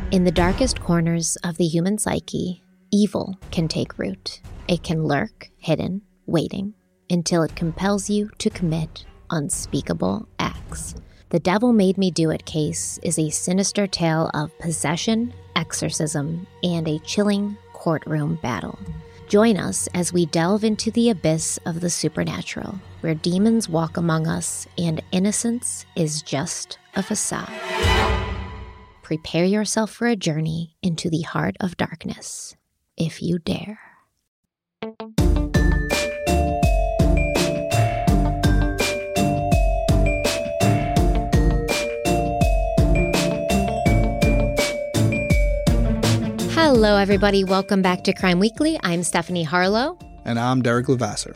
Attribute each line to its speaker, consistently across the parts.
Speaker 1: In the darkest corners of the human psyche, evil can take root. It can lurk, hidden, waiting, until it compels you to commit unspeakable acts. The Devil Made Me Do It case is a sinister tale of possession, exorcism, and a chilling courtroom battle. Join us as we delve into the abyss of the supernatural, where demons walk among us and innocence is just a facade. Prepare yourself for a journey into the heart of darkness, if you dare. Hello, everybody. Welcome back to Crime Weekly. I'm Stephanie Harlow.
Speaker 2: And I'm Derek Levasseur.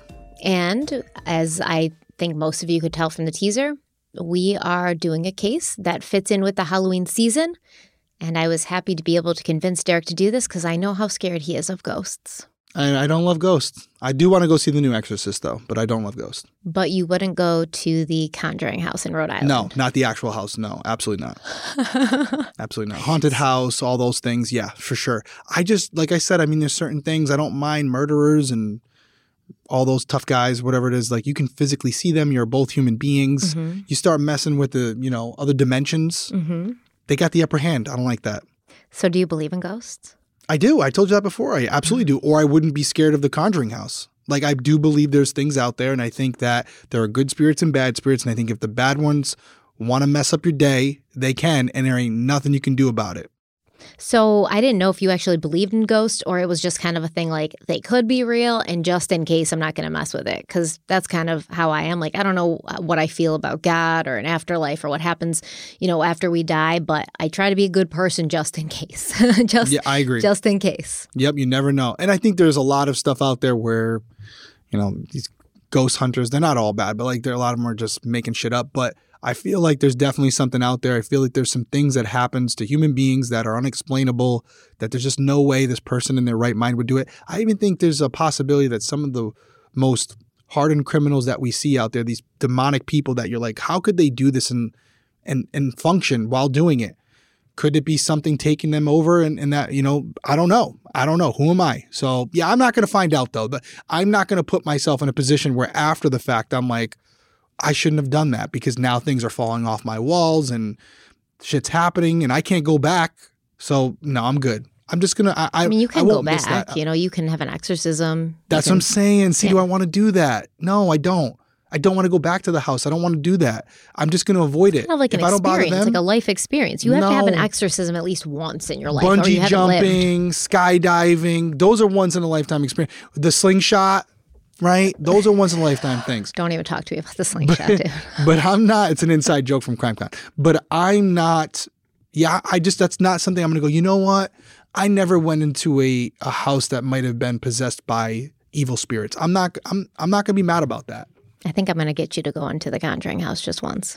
Speaker 1: And as I think most of you could tell from the teaser, we are doing a case that fits in with the Halloween season. And I was happy to be able to convince Derek to do this because I know how scared he is of ghosts.
Speaker 2: I don't love ghosts. I do want to go see the new Exorcist, though, but I don't love ghosts.
Speaker 1: But you wouldn't go to the Conjuring house in Rhode Island?
Speaker 2: No, not the actual house. No, absolutely not. Absolutely not. Haunted house, all those things. Yeah, for sure. I just, like I said, I mean, there's certain things. I don't mind murderers and all those tough guys, whatever it is. Like, you can physically see them. You're both human beings. Mm-hmm. You start messing with the, other dimensions. Mm-hmm. They got the upper hand. I don't like that.
Speaker 1: So do you believe in ghosts?
Speaker 2: I do. I told you that before. I absolutely do. Or I wouldn't be scared of the Conjuring house. Like, I do believe there's things out there, and I think that there are good spirits and bad spirits, and I think if the bad ones want to mess up your day, they can, and there ain't nothing you can do about it.
Speaker 1: So I didn't know if you actually believed in ghosts or it was just kind of a thing like they could be real and just in case I'm not going to mess with it, because that's kind of how I am. Like, I don't know what I feel about God or an afterlife or what happens, after we die, but I try to be a good person just in case. Yeah,
Speaker 2: I agree.
Speaker 1: Just in case.
Speaker 2: Yep, you never know. And I think there's a lot of stuff out there where, these ghost hunters, they're not all bad, but like a lot of them are just making shit up. But I feel like there's definitely something out there. I feel like there's some things that happens to human beings that are unexplainable, that there's just no way this person in their right mind would do it. I even think there's a possibility that some of the most hardened criminals that we see out there, these demonic people that you're like, how could they do this and function while doing it? Could it be something taking them over and that, I don't know. I don't know. Who am I? So, yeah, I'm not going to find out, though. But I'm not going to put myself in a position where after the fact, I'm like, I shouldn't have done that because now things are falling off my walls and shit's happening and I can't go back. So, no, I'm good. I'm just going to, I mean,
Speaker 1: you can go back, you can have an exorcism.
Speaker 2: That's what I'm saying. See, do I want to do that? No, I don't. I don't want to go back to the house. I don't want to do that. I'm just going to avoid it.
Speaker 1: It's kind of like an experience, like a life experience. You have to have an exorcism at least once in your life.
Speaker 2: Bungee jumping, skydiving. Those are once in a lifetime experience. The slingshot, right? Those are once in a lifetime things.
Speaker 1: Don't even talk to me about the slingshot, dude.
Speaker 2: But I'm not. It's an inside joke from CrimeCon. But I'm not. Yeah, that's not something I'm going to go, you know what? I never went into a house that might have been possessed by evil spirits. I'm not going to be mad about that.
Speaker 1: I think I'm going to get you to go into the Conjuring house just once.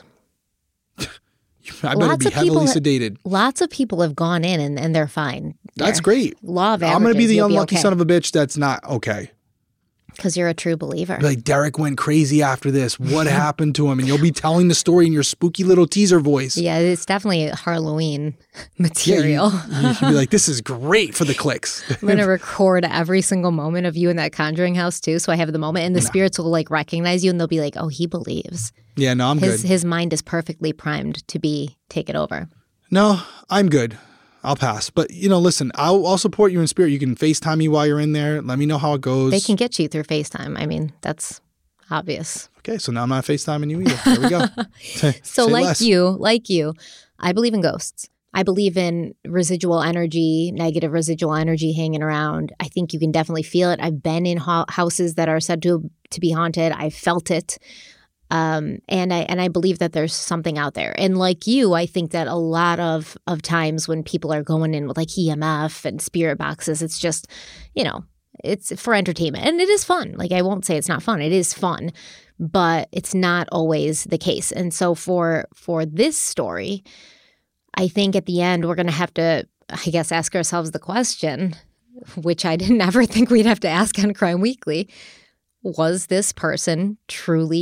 Speaker 2: I better be heavily sedated.
Speaker 1: Lots of people have gone in and they're fine.
Speaker 2: That's great.
Speaker 1: Law of averages.
Speaker 2: I'm going to be the unlucky son of a bitch that's not okay.
Speaker 1: Because you're a true believer.
Speaker 2: Like, Derek went crazy after this. What happened to him? And you'll be telling the story in your spooky little teaser voice.
Speaker 1: Yeah, it's definitely Halloween material.
Speaker 2: Yeah, you should be like, this is great for the clicks.
Speaker 1: I'm going to record every single moment of you in that Conjuring house, too. So I have the moment. And the spirits will, recognize you. And they'll be like, oh, he believes.
Speaker 2: Yeah, no, I'm good.
Speaker 1: His mind is perfectly primed to be taken over.
Speaker 2: No, I'm good. I'll pass. But, listen, I'll support you in spirit. You can FaceTime me while you're in there. Let me know how it goes.
Speaker 1: They can get you through FaceTime. I mean, that's obvious.
Speaker 2: Okay, so now I'm not FaceTiming you either. There we go.
Speaker 1: So like you, I believe in ghosts. I believe in residual energy, negative residual energy hanging around. I think you can definitely feel it. I've been in houses that are said to be haunted. I felt it. And I believe that there's something out there. And like you, I think that a lot of times when people are going in with like EMF and spirit boxes, it's just, it's for entertainment. And it is fun. Like, I won't say it's not fun. It is fun, but it's not always the case. And so for this story, I think at the end we're going to have to, I guess, ask ourselves the question, which I didn't ever think we'd have to ask on Crime Weekly. Was this person truly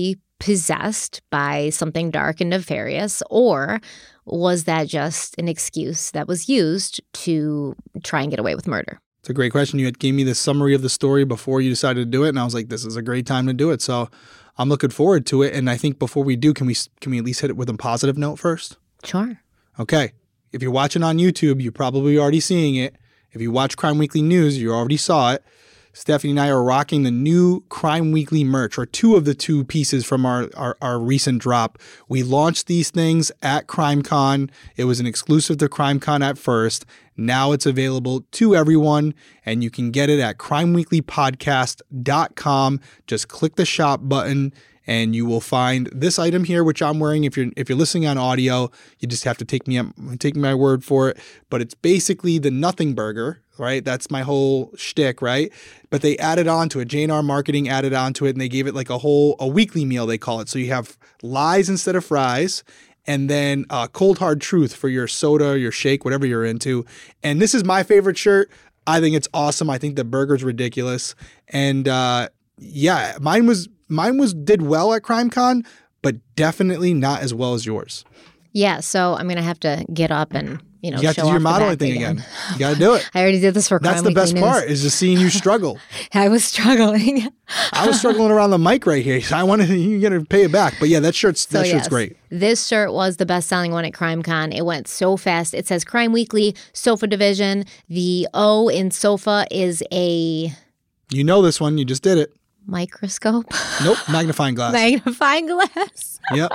Speaker 1: possessed by something dark and nefarious, or was that just an excuse that was used to try and get away with murder?
Speaker 2: It's a great question. You had gave me the summary of the story before you decided to do it, and I was like, this is a great time to do it. So I'm looking forward to it. And I think before we do, can we at least hit it with a positive note first?
Speaker 1: Sure.
Speaker 2: Okay. If you're watching on YouTube, you're probably already seeing it. If you watch Crime Weekly News, you already saw it. Stephanie and I are rocking the new Crime Weekly merch, or two of the two pieces from our recent drop. We launched these things at CrimeCon. It was an exclusive to CrimeCon at first. Now it's available to everyone, and you can get it at crimeweeklypodcast.com. Just click the shop button, and you will find this item here, which I'm wearing. If you're listening on audio, you just have to take my word for it. But it's basically the Nothing Burger, right? That's my whole shtick, right? But they added on to it. J&R Marketing added on to it, and they gave it like a weekly meal, they call it. So you have lies instead of fries, and then cold hard truth for your soda, your shake, whatever you're into. And this is my favorite shirt. I think it's awesome. I think the burger's ridiculous. And yeah, mine did well at CrimeCon, but definitely not as well as yours.
Speaker 1: Yeah, so I'm going to have to get up and,
Speaker 2: you have to do your modeling thing again. You got to do it.
Speaker 1: I already did this for Crime Weekly
Speaker 2: That's the best
Speaker 1: News.
Speaker 2: part, is just seeing you struggle.
Speaker 1: I was struggling.
Speaker 2: I was struggling around the mic right here. So you got to pay it back. But yeah, that shirt's great.
Speaker 1: This shirt was the best-selling one at CrimeCon. It went so fast. It says Crime Weekly, Sofa Division. The O in sofa is a...
Speaker 2: You know this one. You just did it.
Speaker 1: Microscope?
Speaker 2: Nope. Magnifying glass.
Speaker 1: Magnifying glass.
Speaker 2: Yep.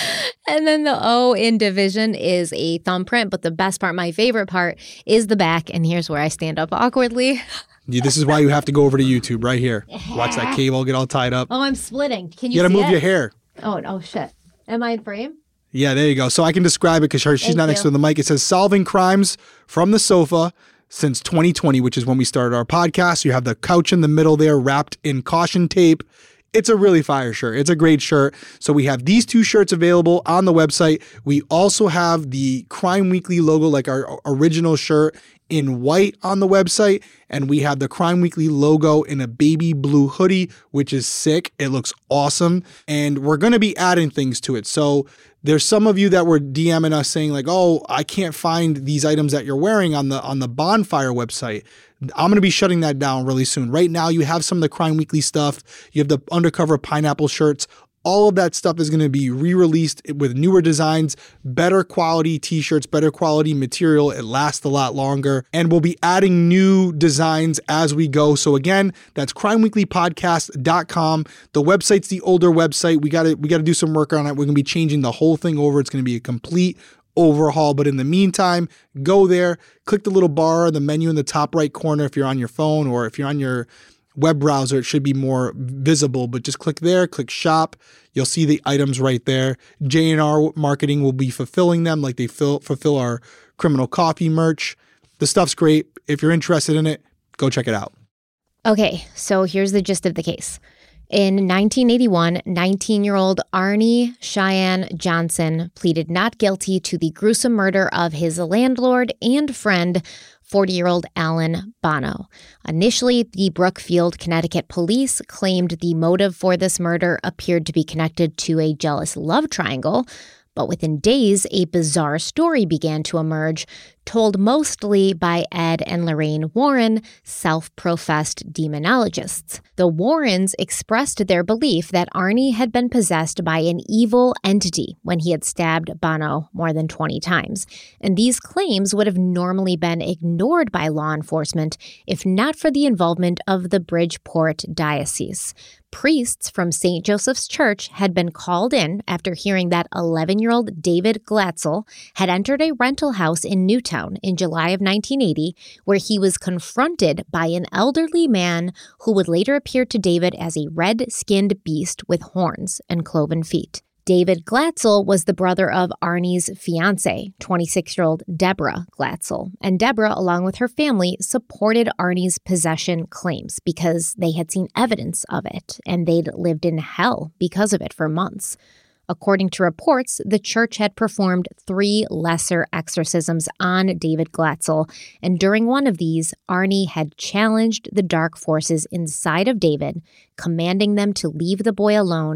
Speaker 1: And then the O in division is a thumbprint, but the best part, my favorite part, is the back. And here's where I stand up awkwardly.
Speaker 2: This is why you have to go over to YouTube right here. Watch that cable get all tied up.
Speaker 1: Oh, I'm splitting. Can you see it?
Speaker 2: You got to move your hair.
Speaker 1: Oh, shit. Am I in frame?
Speaker 2: Yeah, there you go. So I can describe it because she's not next to the mic. It says solving crimes from the sofa since 2020, which is when we started our podcast. You have the couch in the middle there wrapped in caution tape. It's a really fire shirt. It's a great shirt. So we have these two shirts available on the website. We also have the Crime Weekly logo, like our original shirt, in white on the website. And we have the Crime Weekly logo in a baby blue hoodie, which is sick. It looks awesome. And we're going to be adding things to it. So there's some of you that were DMing us saying like, oh, I can't find these items that you're wearing on the Bonfire website. I'm going to be shutting that down really soon. Right now, you have some of the Crime Weekly stuff. You have the Undercover Pineapple shirts. All of that stuff is going to be re-released with newer designs, better quality t-shirts, better quality material. It lasts a lot longer. And we'll be adding new designs as we go. So again, that's crimeweeklypodcast.com. The website's the older website. We got to do some work on it. We're going to be changing the whole thing over. It's going to be a complete overhaul. But in the meantime, go there, click the little bar, the menu in the top right corner if you're on your phone, or if you're on your web browser, it should be more visible, but just click there, click shop. You'll see the items right there. J&R Marketing will be fulfilling them like they fulfill our Criminal Coffee merch. The stuff's great. If you're interested in it, go check it out.
Speaker 1: Okay, so here's the gist of the case. In 1981, 19-year-old Arnie Cheyenne Johnson pleaded not guilty to the gruesome murder of his landlord and friend, 40-year-old Alan Bono. Initially, the Brookfield, Connecticut police claimed the motive for this murder appeared to be connected to a jealous love triangle, but within days, a bizarre story began to emerge, told mostly by Ed and Lorraine Warren, self-professed demonologists. The Warrens expressed their belief that Arnie had been possessed by an evil entity when he had stabbed Bono more than 20 times, and these claims would have normally been ignored by law enforcement if not for the involvement of the Bridgeport Diocese. Priests from St. Joseph's Church had been called in after hearing that 11-year-old David Glatzel had entered a rental house in Newtown in July of 1980, where he was confronted by an elderly man who would later appear to David as a red-skinned beast with horns and cloven feet. David Glatzel was the brother of Arnie's fiancée, 26-year-old Deborah Glatzel, and Deborah, along with her family, supported Arnie's possession claims because they had seen evidence of it, and they'd lived in hell because of it for months. According to reports, the church had performed 3 lesser exorcisms on David Glatzel, and during one of these, Arnie had challenged the dark forces inside of David, commanding them to leave the boy alone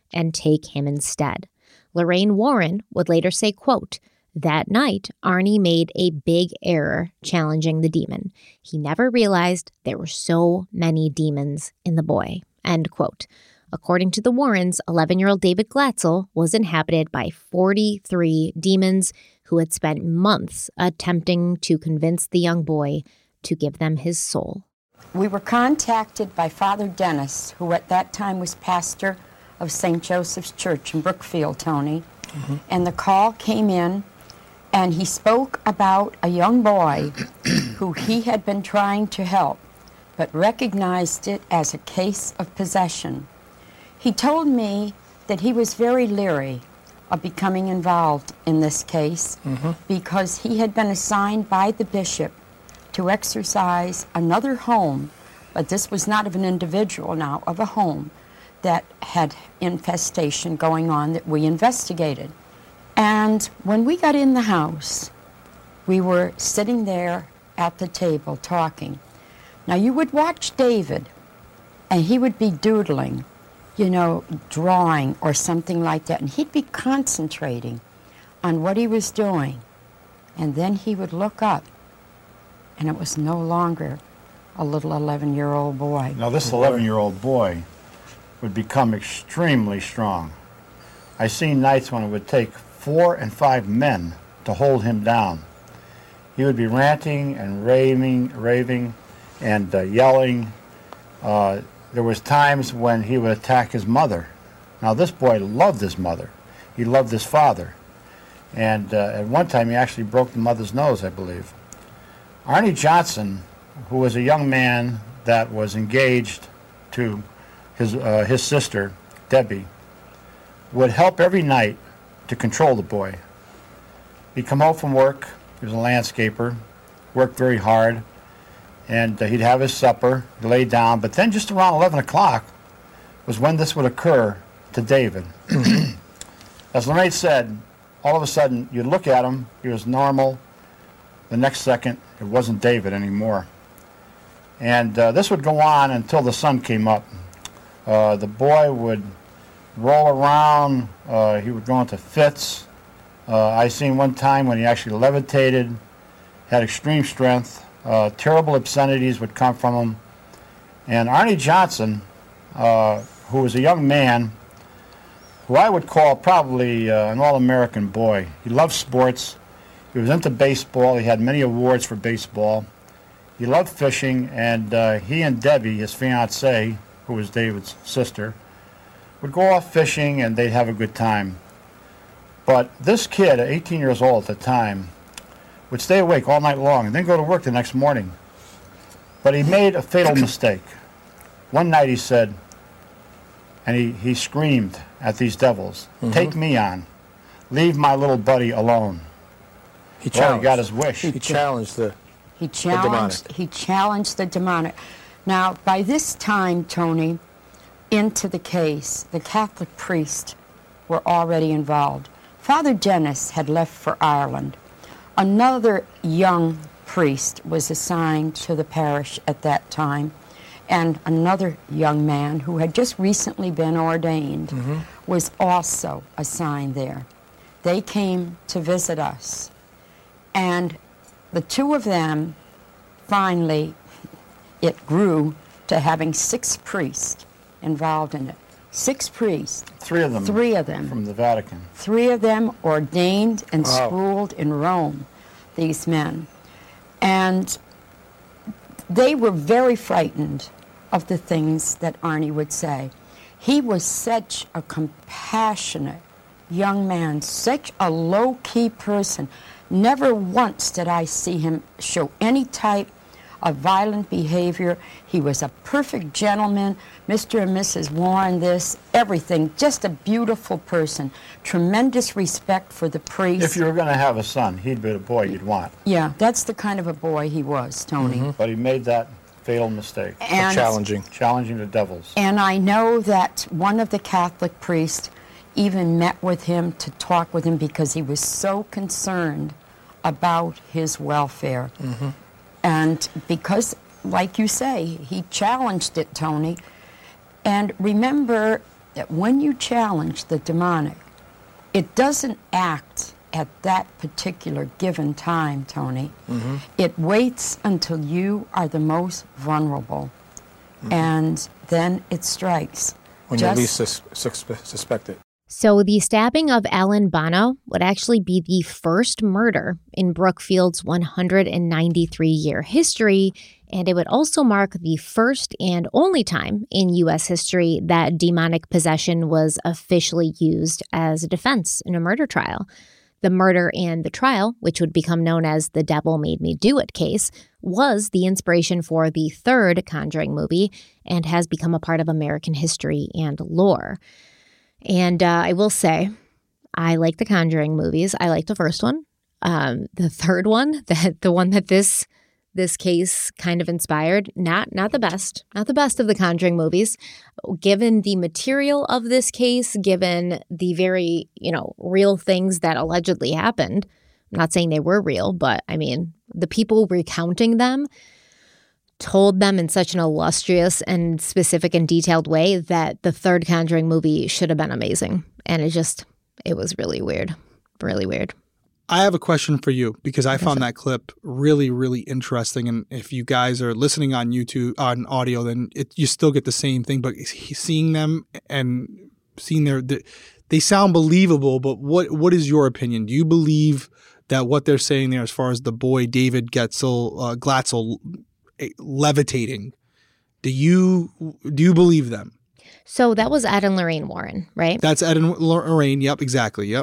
Speaker 1: and take him instead. Lorraine Warren would later say, quote, "That night, Arnie made a big error challenging the demon. He never realized there were so many demons in the boy," end quote. According to the Warrens, 11-year-old David Glatzel was inhabited by 43 demons who had spent months attempting to convince the young boy to give them his soul.
Speaker 3: We were contacted by Father Dennis, who at that time was pastor of St. Joseph's Church in Brookfield, Tony. And the call came in, and he spoke about a young boy who he had been trying to help, but recognized it as a case of possession. He told me that he was very leery of becoming involved in this case because he had been assigned by the bishop to exorcise another home, but this was not of an individual now, of a home that had infestation going on that we investigated. And when we got in the house, we were sitting there at the table talking. Now you would watch David, and he would be doodling, drawing or something like that, and he'd be concentrating on what he was doing. And then he would look up, and it was no longer a little 11-year-old boy.
Speaker 4: Now this 11-year-old boy would become extremely strong. I seen nights when it would take 4 and 5 men to hold him down. He would be ranting and raving and yelling. There was times when he would attack his mother. Now this boy loved his mother. He loved his father. And at one time he actually broke the mother's nose, I believe. Arnie Johnson, who was a young man that was engaged to his sister, Debbie, would help every night to control the boy. He'd come home from work, he was a landscaper, worked very hard, and he'd have his supper, lay down, but then just around 11 o'clock was when this would occur to David. As Lorraine said, all of a sudden you'd look at him, he was normal. The next second, it wasn't David anymore. And this would go on until the sun came up. The boy would roll around, he would go into fits. I seen one time when he actually levitated, had extreme strength, terrible obscenities would come from him. And Arnie Johnson, who was a young man, who I would call probably an all-American boy. He loved sports, he was into baseball, he had many awards for baseball. He loved fishing, and he and Debbie, his fiancée, who was David's sister, would go off fishing and they'd have a good time. But this kid, 18 years old at the time, would stay awake all night long and then go to work the next morning. But he made a fatal mistake. One night he said, and he screamed at these devils, "Take me on. Leave my little buddy alone." He got his wish.
Speaker 5: He challenged the
Speaker 3: demonic. Now, by this time, Tony, into the case, the Catholic priests were already involved. Father Dennis had left for Ireland. Another young priest was assigned to the parish at that time, and another young man who had just recently been ordained was also assigned there. They came to visit us, and the two of them, finally, it grew to having 6 priests involved in it. 6 priests.
Speaker 4: 3 of them.
Speaker 3: 3 of them.
Speaker 4: From the Vatican.
Speaker 3: 3 of them ordained and schooled in Rome, these men. And they were very frightened of the things that Arnie would say. He was such a compassionate young man, such a low-key person. Never once did I see him show any type of violent behavior. He was a perfect gentleman, Mr. and Mrs. Warren, everything, just a beautiful person, tremendous respect for the priest.
Speaker 4: If you were going to have a son, he'd be the boy you'd want.
Speaker 3: Yeah, that's the kind of a boy he was, Tony.
Speaker 4: But he made that fatal mistake.
Speaker 3: And
Speaker 4: challenging the devils.
Speaker 3: And I know that one of the Catholic priests even met with him to talk with him because he was so concerned about his welfare. And because, like you say, he challenged it, Tony. And remember, that when you challenge the demonic, it doesn't act at that particular given time, Tony. Mm-hmm. It waits until you are the most vulnerable, and then it strikes.
Speaker 5: When you least suspect it.
Speaker 1: So the stabbing of Alan Bono would actually be the first murder in Brookfield's 193-year history, and it would also mark the first and only time in U.S. history that demonic possession was officially used as a defense in a murder trial. The murder and the trial, which would become known as the Devil Made Me Do It case, was the inspiration for the third Conjuring movie and has become a part of American history and lore. And I will say, I like the Conjuring movies. I like the first one. The third one, the one that this case kind of inspired, not the best of the Conjuring movies. Given the material of this case, given the very, real things that allegedly happened, I'm not saying they were real, but I mean, the people recounting them told them in such an illustrious and specific and detailed way that the third Conjuring movie should have been amazing. And it was really weird. Really weird.
Speaker 2: I have a question for you because I found that clip really, really interesting. And if you guys are listening on YouTube, on audio, then you still get the same thing. But seeing them and seeing they sound believable. But what is your opinion? Do you believe that what they're saying there as far as the boy David Glatzel levitating, do you believe them?
Speaker 1: So that was Ed and Lorraine Warren, right?
Speaker 2: That's Ed and Lorraine. Yep, exactly. Yep.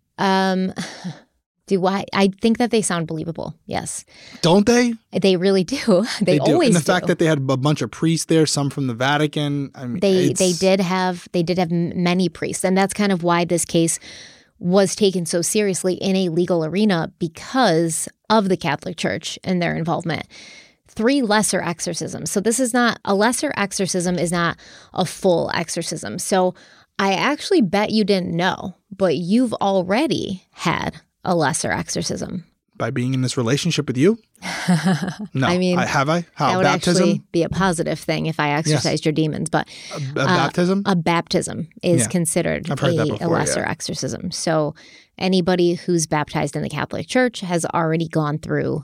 Speaker 1: I think that they sound believable. Yes.
Speaker 2: Don't they?
Speaker 1: They really do. They
Speaker 2: do.
Speaker 1: Always do.
Speaker 2: And the fact that they had a bunch of priests there, some from the Vatican. I mean,
Speaker 1: they did have many priests, and that's kind of why this case was taken so seriously in a legal arena because of the Catholic Church and their involvement. 3 lesser exorcisms. So this is not a lesser exorcism is not a full exorcism. So I actually bet you didn't know, but you've already had a lesser exorcism.
Speaker 2: By being in this relationship with you? No.
Speaker 1: I mean,
Speaker 2: have I? How?
Speaker 1: That would
Speaker 2: Baptism?
Speaker 1: actually be a positive thing if I exorcised your demons. But
Speaker 2: a baptism?
Speaker 1: A baptism is considered a lesser exorcism. So anybody who's baptized in the Catholic Church has already gone through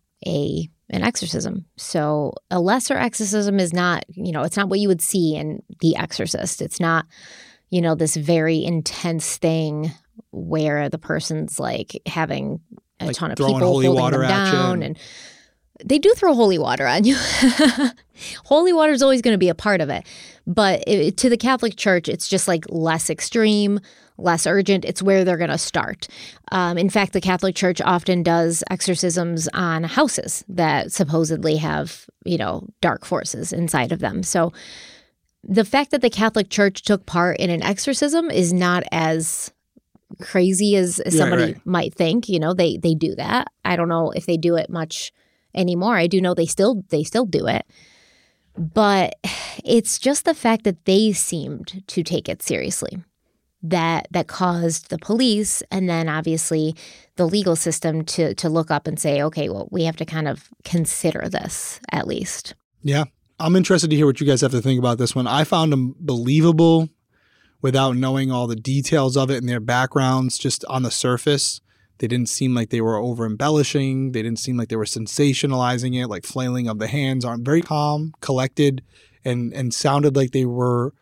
Speaker 1: an exorcism. So a lesser exorcism is not, it's not what you would see in The Exorcist. It's not, this very intense thing where the person's like having a ton of people holding them down. And they do throw holy water on you. Holy water is always going to be a part of it. But to the Catholic Church, it's just like less extreme, less urgent. It's where they're going to start. In fact, the Catholic Church often does exorcisms on houses that supposedly have, dark forces inside of them. So the fact that the Catholic Church took part in an exorcism is not as crazy as somebody might think. They do that. I don't know if they do it much anymore. I do know they still do it. But it's just the fact that they seemed to take it seriously that caused the police and then obviously the legal system to look up and say, okay, well, we have to kind of consider this at least. Yeah.
Speaker 2: I'm interested to hear what you guys have to think about this one. I found them believable without knowing all the details of it and their backgrounds just on the surface. They didn't seem like they were over-embellishing. They didn't seem like they were sensationalizing it, like flailing of the hands. Aren't very calm, collected, and sounded like they were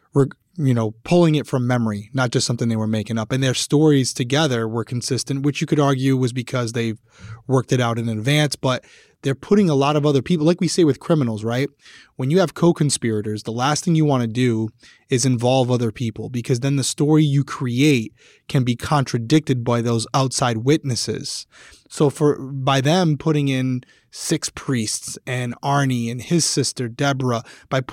Speaker 2: pulling it from memory, not just something they were making up. And their stories together were consistent, which you could argue was because they've worked it out in advance. But they're putting a lot of other people, like we say with criminals, right? When you have co-conspirators, the last thing you want to do is involve other people because then the story you create can be contradicted by those outside witnesses. So by them putting in 6 priests and Arnie and his sister Deborah,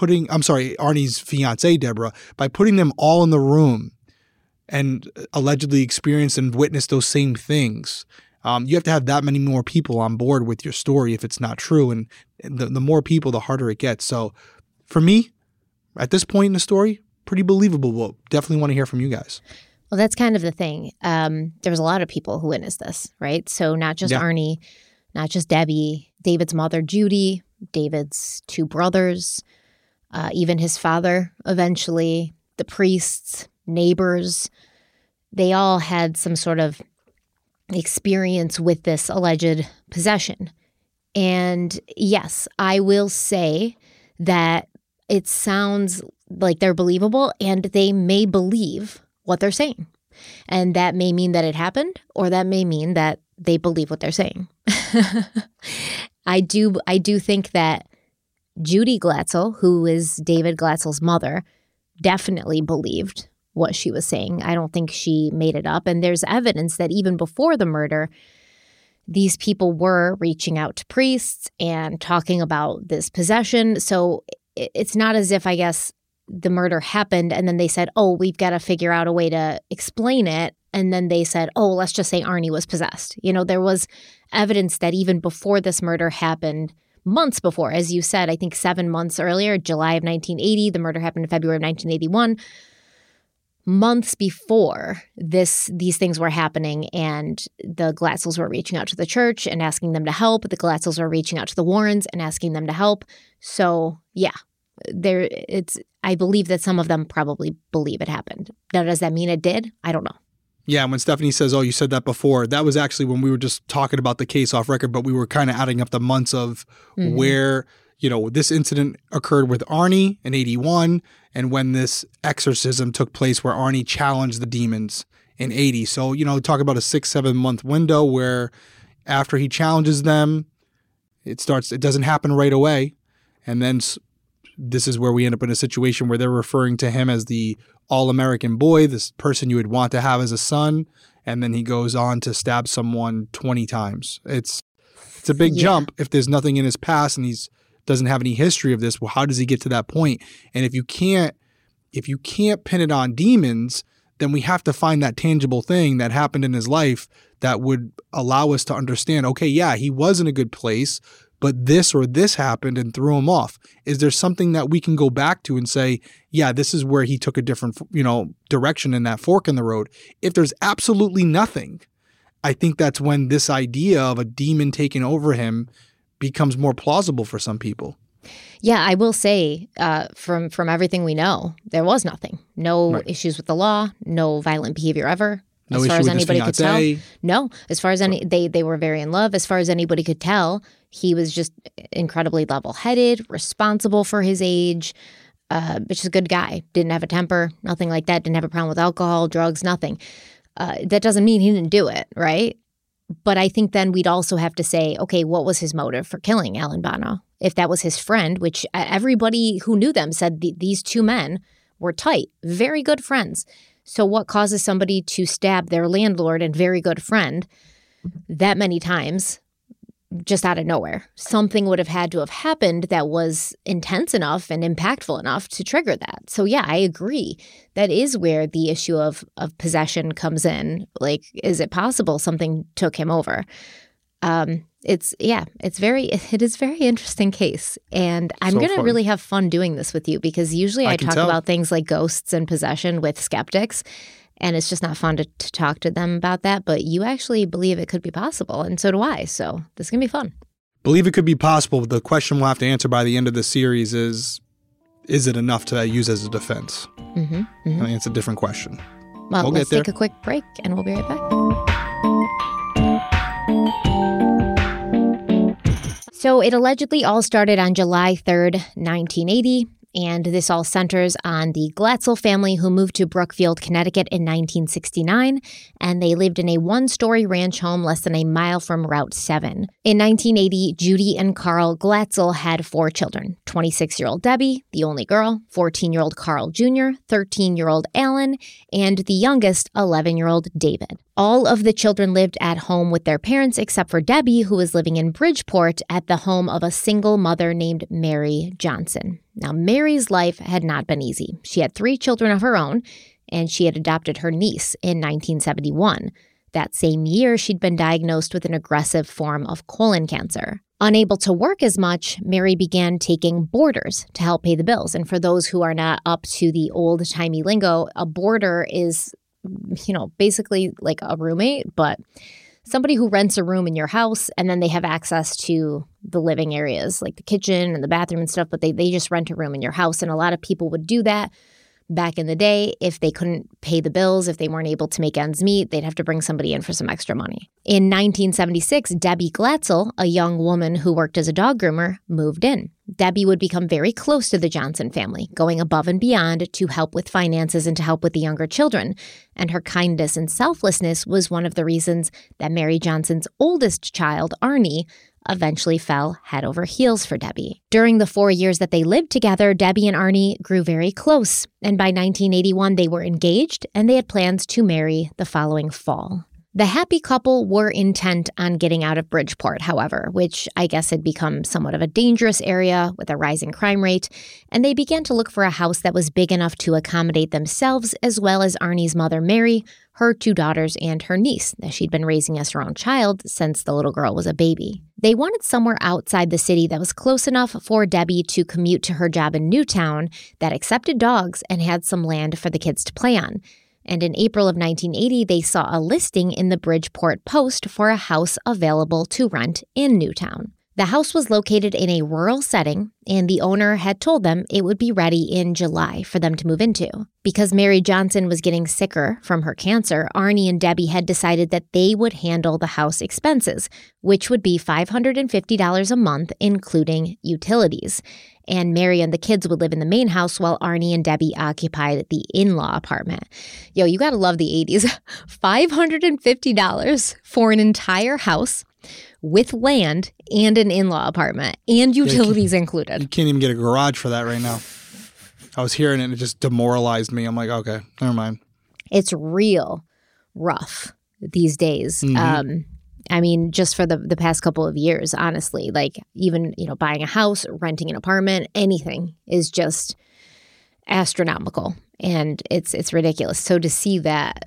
Speaker 2: Arnie's fiancée Deborah, by putting them all in the room and allegedly experienced and witnessed those same things, you have to have that many more people on board with your story if it's not true. And the more people, the harder it gets. So for me, at this point in the story, pretty believable. But definitely want to hear from you guys.
Speaker 1: Well, that's kind of the thing. There was a lot of people who witnessed this, right? So not just Arnie, not just Debbie, David's mother, Judy, David's 2 brothers, even his father eventually. the priests, neighbors, they all had some sort of experience with this alleged possession. And yes, I will say that it sounds like they're believable and they may believe what they're saying. And that may mean that it happened, or that may mean that they believe what they're saying. I do think that Judy Glatzel, who is David Glatzel's mother, definitely believed what she was saying. I don't think she made it up. And there's evidence that even before the murder, these people were reaching out to priests and talking about this possession. So it's not as if, I guess, the murder happened and then they said, oh, we've got to figure out a way to explain it. And then they said, oh, let's just say Arnie was possessed. You know, there was evidence that even before this murder happened, months before, as you said, I think 7 months earlier, July of 1980, the murder happened in February of 1981. Months before these things were happening, and the Glatzels were reaching out to the church and asking them to help. The Glatzels were reaching out to the Warrens and asking them to help. So, yeah, I believe that some of them probably believe it happened. Now, does that mean it did? I don't know.
Speaker 2: Yeah, when Stephanie says, oh, you said that before, that was actually when we were just talking about the case off record, but we were kind of adding up the months of where, you know, this incident occurred with Arnie in 81 and when this exorcism took place where Arnie challenged the demons in 80. So, you know, talk about a 6-7 month window where after he challenges them, it doesn't happen right away. And then this is where we end up in a situation where they're referring to him as the all-American boy, this person you would want to have as a son, and then he goes on to stab someone 20 times. It's a big jump if there's nothing in his past and he's doesn't have any history of this. Well, how does he get to that point? And if you can't pin it on demons, then we have to find that tangible thing that happened in his life that would allow us to understand, okay, yeah, he was in a good place, but this or this happened and threw him off. Is there something that we can go back to and say, yeah, this is where he took a different, direction in that fork in the road? If there's absolutely nothing, I think that's when this idea of a demon taking over him becomes more plausible for some people.
Speaker 1: Yeah, I will say from everything we know, there was nothing. No issues with the law, no violent behavior ever.
Speaker 2: No
Speaker 1: as far
Speaker 2: issue
Speaker 1: as
Speaker 2: with
Speaker 1: anybody could tell.
Speaker 2: No.
Speaker 1: As far as they were very in love. As far as anybody could tell, he was just incredibly level-headed, responsible for his age, just a good guy. Didn't have a temper, nothing like that. Didn't have a problem with alcohol, drugs, nothing. That doesn't mean he didn't do it, right? But I think then we'd also have to say, okay, what was his motive for killing Alan Bono? If that was his friend, which everybody who knew them said these two men were tight, very good friends. So what causes somebody to stab their landlord and very good friend that many times just out of nowhere? Something would have had to have happened that was intense enough and impactful enough to trigger that. So yeah, I agree. That is where the issue of possession comes in. Like, is it possible something took him over? It is a very interesting case. And I'm going to really have fun doing this with you because usually I talk about things like ghosts and possession with skeptics. And it's just not fun to talk to them about that. But you actually believe it could be possible. And so do I. So this is going to be fun.
Speaker 2: Believe it could be possible. The question we'll have to answer by the end of the series is it enough to use as a defense? I think it's a different question.
Speaker 1: Well, let's take a quick break and we'll be right back. So it allegedly all started on July 3rd, 1980. And this all centers on the Glatzel family who moved to Brookfield, Connecticut in 1969, and they lived in a one-story ranch home less than a mile from Route 7. In 1980, Judy and Carl Glatzel had 4 children, 26-year-old Debbie, the only girl, 14-year-old Carl Jr., 13-year-old Alan, and the youngest, 11-year-old David. All of the children lived at home with their parents except for Debbie, who was living in Bridgeport at the home of a single mother named Mary Johnson. Now, Mary's life had not been easy. She had 3 children of her own, and she had adopted her niece in 1971. That same year, she'd been diagnosed with an aggressive form of colon cancer. Unable to work as much, Mary began taking boarders to help pay the bills. And for those who are not up to the old-timey lingo, a boarder is basically like a roommate, but somebody who rents a room in your house and then they have access to the living areas like the kitchen and the bathroom and stuff, but they just rent a room in your house. And a lot of people would do that Back in the day, if they couldn't pay the bills, if they weren't able to make ends meet, they'd have to bring somebody in for some extra money. In 1976, Debbie Glatzel, a young woman who worked as a dog groomer, moved in. Debbie would become very close to the Johnson family, going above and beyond to help with finances and to help with the younger children. And her kindness and selflessness was one of the reasons that Mary Johnson's oldest child, Arnie, eventually fell head over heels for Debbie. During the 4 years that they lived together, Debbie and Arnie grew very close. And by 1981, they were engaged and they had plans to marry the following fall. The happy couple were intent on getting out of Bridgeport, however, which I guess had become somewhat of a dangerous area with a rising crime rate, and they began to look for a house that was big enough to accommodate themselves as well as Arnie's mother, Mary, her 2 daughters, and her niece, that she'd been raising as her own child since the little girl was a baby. They wanted somewhere outside the city that was close enough for Debbie to commute to her job in Newtown, that accepted dogs and had some land for the kids to play on. And in April of 1980, they saw a listing in the Bridgeport Post for a house available to rent in Newtown. The house was located in a rural setting, and the owner had told them it would be ready in July for them to move into. Because Mary Johnson was getting sicker from her cancer, Arnie and Debbie had decided that they would handle the house expenses, which would be $550 a month, including utilities. And Mary and the kids would live in the main house while Arnie and Debbie occupied the in-law apartment. Yo, you gotta love the 80s. $550 for an entire house with land and an in-law apartment and utilities included.
Speaker 2: You can't even get a garage for that right now. I was hearing it and it just demoralized me. I'm like, okay, never mind.
Speaker 1: It's real rough these days.
Speaker 2: Mm-hmm.
Speaker 1: I mean, just for the past couple of years, honestly, like even, buying a house, renting an apartment, anything is just astronomical. And it's ridiculous. So to see that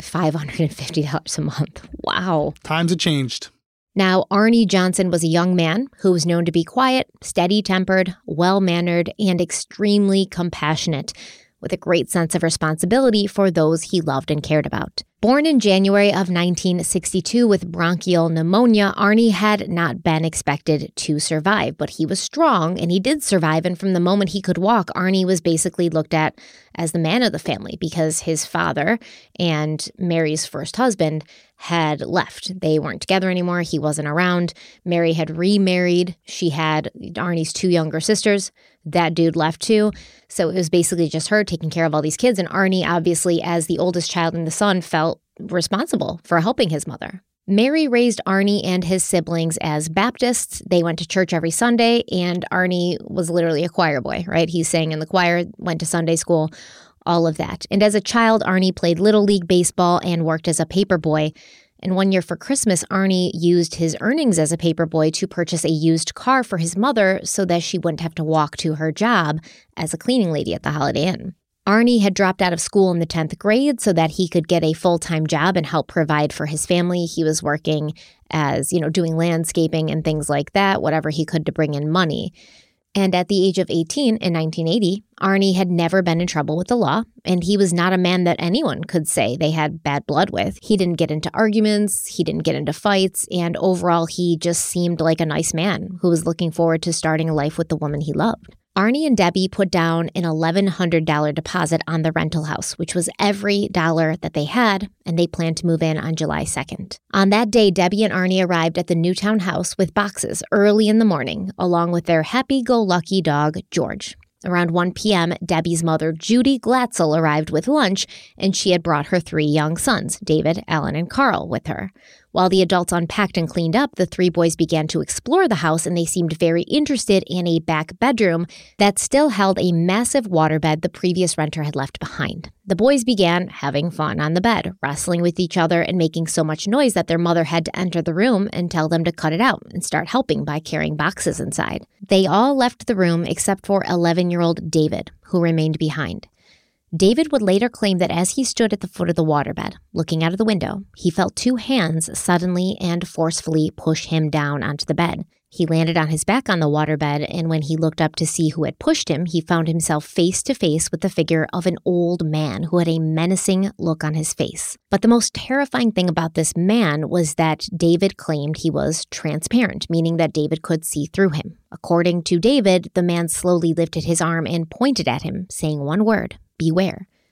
Speaker 1: $550 a month, wow.
Speaker 2: Times have changed.
Speaker 1: Now, Arnie Johnson was a young man who was known to be quiet, steady-tempered, well-mannered, and extremely compassionate, with a great sense of responsibility for those he loved and cared about. Born in January of 1962 with bronchial pneumonia, Arnie had not been expected to survive, but he was strong and he did survive. And from the moment he could walk, Arnie was basically looked at as the man of the family because his father and Mary's first husband had left. They weren't together anymore. He wasn't around. Mary had remarried. She had Arnie's 2 younger sisters. That dude left too. So it was basically just her taking care of all these kids. And Arnie, obviously, as the oldest child and the son, felt responsible for helping his mother. Mary raised Arnie and his siblings as Baptists. They went to church every Sunday, and Arnie was literally a choir boy, right? He sang in the choir, went to Sunday school, all of that. And as a child, Arnie played Little League baseball and worked as a paper boy. And one year for Christmas, Arnie used his earnings as a paper boy to purchase a used car for his mother so that she wouldn't have to walk to her job as a cleaning lady at the Holiday Inn. Arnie had dropped out of school in the 10th grade so that he could get a full-time job and help provide for his family. He was working as, doing landscaping and things like that, whatever he could to bring in money. And at the age of 18 in 1980, Arnie had never been in trouble with the law, and he was not a man that anyone could say they had bad blood with. He didn't get into arguments, he didn't get into fights, and overall he just seemed like a nice man who was looking forward to starting a life with the woman he loved. Arnie and Debbie put down an $1,100 deposit on the rental house, which was every dollar that they had, and they planned to move in on July 2nd. On that day, Debbie and Arnie arrived at the Newtown house with boxes early in the morning, along with their happy-go-lucky dog, George. Around 1 p.m., Debbie's mother, Judy Glatzel, arrived with lunch, and she had brought her 3 young sons, David, Alan, and Carl, with her. While the adults unpacked and cleaned up, the 3 boys began to explore the house, and they seemed very interested in a back bedroom that still held a massive waterbed the previous renter had left behind. The boys began having fun on the bed, wrestling with each other and making so much noise that their mother had to enter the room and tell them to cut it out and start helping by carrying boxes inside. They all left the room except for 11-year-old David, who remained behind. David would later claim that as he stood at the foot of the waterbed, looking out of the window, he felt 2 hands suddenly and forcefully push him down onto the bed. He landed on his back on the waterbed, and when he looked up to see who had pushed him, he found himself face to face with the figure of an old man who had a menacing look on his face. But the most terrifying thing about this man was that David claimed he was transparent, meaning that David could see through him. According to David, the man slowly lifted his arm and pointed at him, saying one word: beware.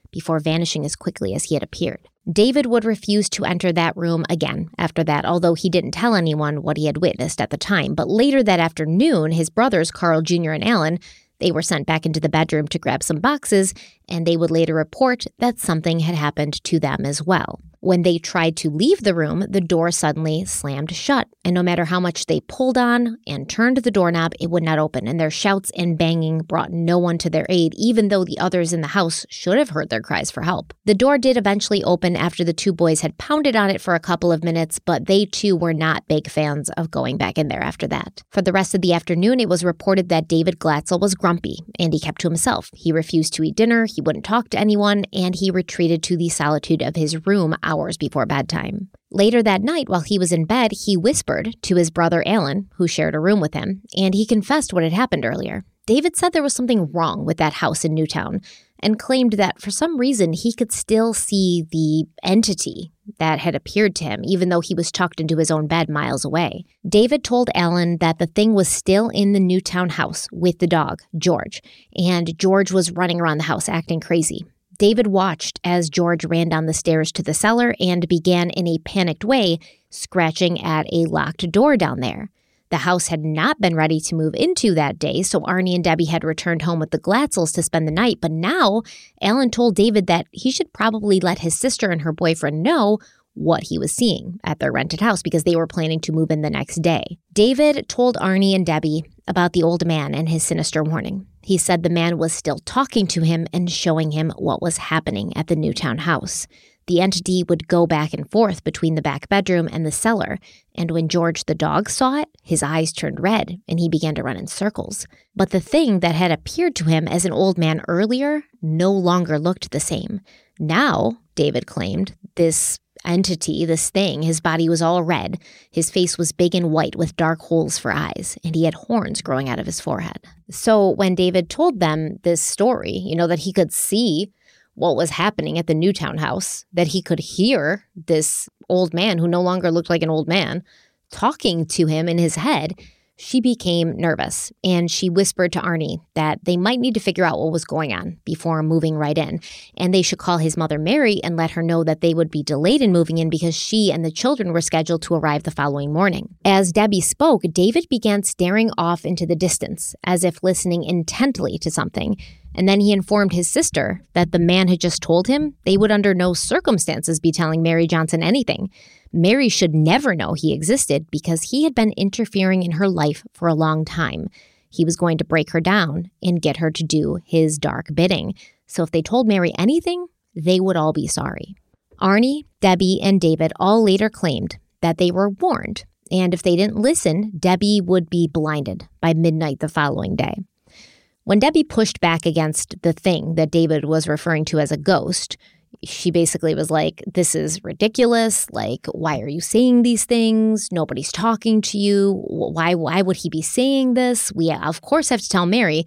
Speaker 1: before vanishing as quickly as he had appeared. David would refuse to enter that room again after that, although he didn't tell anyone what he had witnessed at the time. But later that afternoon, his brothers, Carl Jr. and Alan, they were sent back into the bedroom to grab some boxes, and they would later report that something had happened to them as well. When they tried to leave the room, the door suddenly slammed shut, and no matter how much they pulled on and turned the doorknob, it would not open, and their shouts and banging brought no one to their aid, even though the others in the house should have heard their cries for help. The door did eventually open after the two boys had pounded on it for a couple of minutes, but they too were not big fans of going back in there after that. For the rest of the afternoon, it was reported that David Glatzel was grumpy, and he kept to himself. He refused to eat dinner, he wouldn't talk to anyone, and he retreated to the solitude of his room hours before bedtime. Later that night, while he was in bed, he whispered to his brother Alan, who shared a room with him, and he confessed what had happened earlier. David said there was something wrong with that house in Newtown and claimed that for some reason he could still see the entity that had appeared to him, even though he was tucked into his own bed miles away. David told Alan that the thing was still in the Newtown house with the dog, George, and George was running around the house acting crazy. David watched as George ran down the stairs to the cellar and began in a panicked way scratching at a locked door down there. The house had not been ready to move into that day, so Arnie and Debbie had returned home with the Glatzels to spend the night, but now Alan told David that he should probably let his sister and her boyfriend know what he was seeing at their rented house because they were planning to move in the next day. David told Arnie and Debbie about the old man and his sinister warning. He said the man was still talking to him and showing him what was happening at the Newtown house. The entity would go back and forth between the back bedroom and the cellar, and when George the dog saw it, his eyes turned red and he began to run in circles. But the thing that had appeared to him as an old man earlier no longer looked the same. Now, David claimed, this entity, this thing, his body was all red, his face was big and white with dark holes for eyes, and he had horns growing out of his forehead. So when David told them this story, that he could see what was happening at the Newtown house, that he could hear this old man who no longer looked like an old man talking to him in his head, she became nervous, and she whispered to Arnie that they might need to figure out what was going on before moving right in, and they should call his mother Mary and let her know that they would be delayed in moving in because she and the children were scheduled to arrive the following morning. As Debbie spoke, David began staring off into the distance, as if listening intently to something, and then he informed his sister that the man had just told him they would under no circumstances be telling Mary Johnson anything. Mary should never know he existed because he had been interfering in her life for a long time. He was going to break her down and get her to do his dark bidding. So if they told Mary anything, they would all be sorry. Arnie, Debbie, and David all later claimed that they were warned, and if they didn't listen, Debbie would be blinded by midnight the following day. When Debbie pushed back against the thing that David was referring to as a ghost, she basically was like, this is ridiculous. Like, why are you saying these things? Nobody's talking to you. Why would he be saying this? We, of course, have to tell Mary.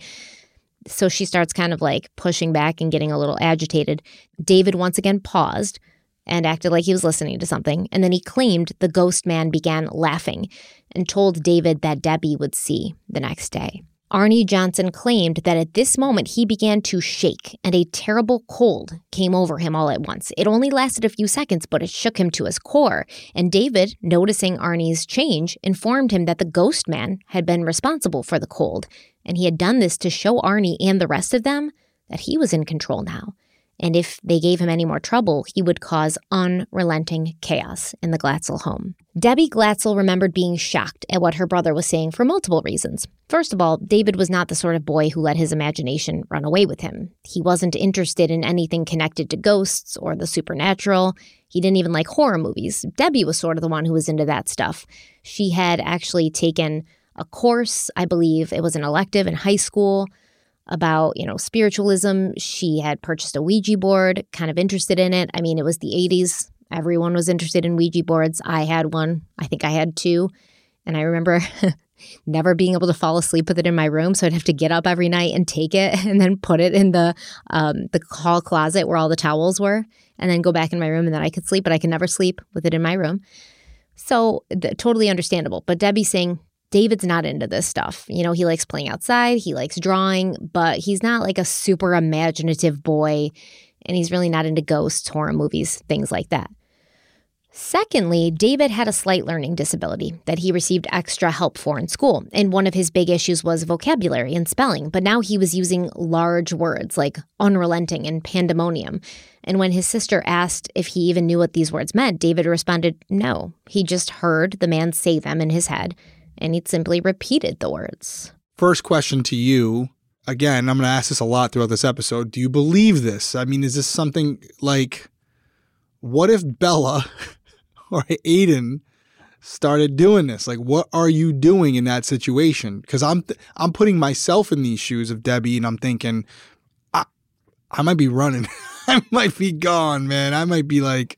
Speaker 1: So she starts kind of like pushing back and getting a little agitated. David once again paused and acted like he was listening to something. And then he claimed the ghost man began laughing and told David that Debbie would see the next day. Arnie Johnson claimed that at this moment he began to shake and a terrible cold came over him all at once. It only lasted a few seconds, but it shook him to his core. And David, noticing Arnie's change, informed him that the ghost man had been responsible for the cold. And he had done this to show Arnie and the rest of them that he was in control now. And if they gave him any more trouble, he would cause unrelenting chaos in the Glatzel home. Debbie Glatzel remembered being shocked at what her brother was saying for multiple reasons. First of all, David was not the sort of boy who let his imagination run away with him. He wasn't interested in anything connected to ghosts or the supernatural. He didn't even like horror movies. Debbie was sort of the one who was into that stuff. She had actually taken a course, I believe it was an elective in high school, about, spiritualism. She had purchased a Ouija board, kind of interested in it. I mean, it was the 80s. Everyone was interested in Ouija boards. I had one. I think I had two. And I remember never being able to fall asleep with it in my room. So I'd have to get up every night and take it and then put it in the hall closet where all the towels were and then go back in my room and then I could sleep, but I could never sleep with it in my room. So totally understandable. But Debbie saying, David's not into this stuff. He likes playing outside. He likes drawing, but he's not like a super imaginative boy. and he's really not into ghosts, horror movies, things like that. Secondly, David had a slight learning disability that he received extra help for in school, and one of his big issues was vocabulary and spelling, but now he was using large words like unrelenting and pandemonium. And when his sister asked if he even knew what these words meant, David responded, no. He just heard the man say them in his head, and he'd simply repeated the words.
Speaker 2: First question to you. Again, I'm going to ask this a lot throughout this episode. Do you believe this? I mean, is this something like, what if Bella or Aiden started doing this? Like, what are you doing in that situation? Because I'm putting myself in these shoes of Debbie, and I'm thinking, I might be running. I might be gone, man. I might be like,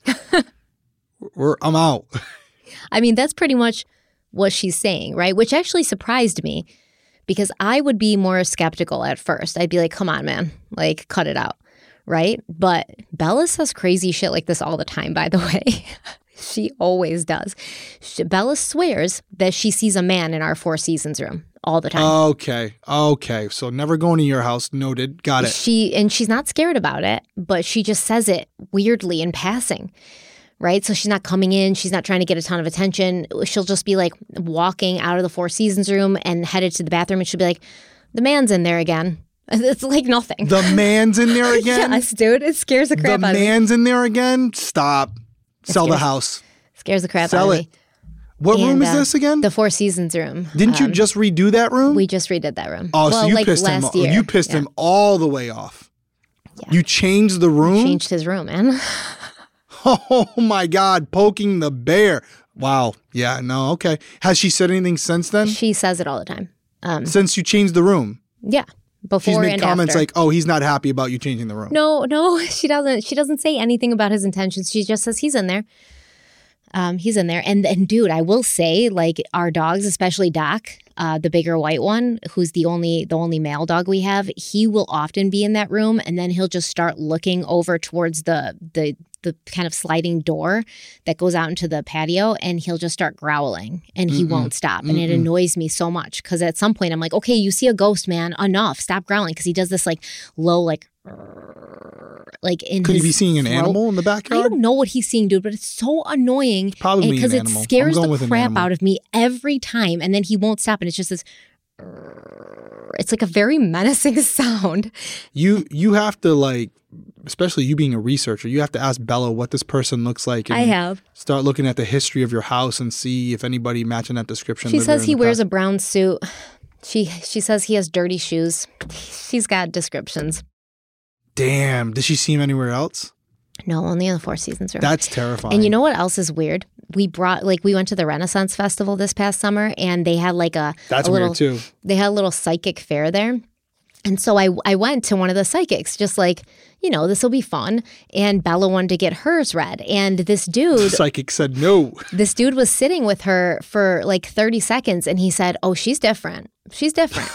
Speaker 2: I'm out.
Speaker 1: I mean, that's pretty much what she's saying, right? Which actually surprised me because I would be more skeptical at first. I'd be like, come on, man, like cut it out, right? But Bella says crazy shit like this all the time, by the way. She always does. Bella swears that she sees a man in our Four Seasons room all the time.
Speaker 2: Okay. So never going to your house. Noted. Got it.
Speaker 1: She's not scared about it, but she just says it weirdly in passing, right? So she's not coming in. She's not trying to get a ton of attention. She'll just be like walking out of the Four Seasons room and headed to the bathroom, and she'll be like, the man's in there again. It's like nothing.
Speaker 2: The man's in there again?
Speaker 1: Yes, dude. It scares the crap out of me.
Speaker 2: The man's in there again? Stop. Sell the house.
Speaker 1: Scares the crap out of me.
Speaker 2: What room is this again?
Speaker 1: The Four Seasons room.
Speaker 2: Didn't you just redo that room?
Speaker 1: We just redid that room.
Speaker 2: Oh, so you pissed him off. You pissed him all the way off. Yeah. You changed the room?
Speaker 1: Changed his room, man.
Speaker 2: Oh my God, poking the bear. Wow. Yeah, no, okay. Has she said anything since then?
Speaker 1: She says it all the time.
Speaker 2: Since you changed the room?
Speaker 1: Yeah. Before
Speaker 2: She's made
Speaker 1: and
Speaker 2: comments
Speaker 1: after.
Speaker 2: like, oh, he's not happy about you changing the room.
Speaker 1: No, she doesn't. She doesn't say anything about his intentions. She just says he's in there. He's in there. And dude, I will say, like, our dogs, especially Doc, the bigger white one, who's the only male dog we have, he will often be in that room, and then he'll just start looking over towards the kind of sliding door that goes out into the patio, and he'll just start growling, and he won't stop. And it annoys me so much because at some point I'm like, okay, you see a ghost, man, enough, stop growling, because he does this like low like in
Speaker 2: Could
Speaker 1: his
Speaker 2: he be seeing an
Speaker 1: throat.
Speaker 2: animal in the backyard?
Speaker 1: I don't know what he's seeing, dude, but it's so annoying.
Speaker 2: Probably
Speaker 1: because
Speaker 2: an
Speaker 1: it
Speaker 2: animal.
Speaker 1: scares
Speaker 2: I'm going
Speaker 1: the
Speaker 2: with an
Speaker 1: crap
Speaker 2: animal.
Speaker 1: out of me every time, and then he won't stop, and it's just this. It's like a very menacing sound.
Speaker 2: You have to, like, especially you being a researcher, you have to ask Bella what this person looks like. And
Speaker 1: I have.
Speaker 2: Start looking at the history of your house and see if anybody matching that description.
Speaker 1: She says he wears a brown suit. She says he has dirty shoes. She's got descriptions.
Speaker 2: Damn. Did she see him anywhere else?
Speaker 1: No, only in the Four Seasons room.
Speaker 2: That's terrifying.
Speaker 1: And you know what else is weird? We went to the Renaissance Festival this past summer, and they had like
Speaker 2: That's weird too.
Speaker 1: They had a little psychic fair there. And so I went to one of the psychics, just like, this will be fun. And Bella wanted to get hers read. And this dude.
Speaker 2: The psychic said no.
Speaker 1: This dude was sitting with her for like 30 seconds, and he said, oh, she's different. She's different.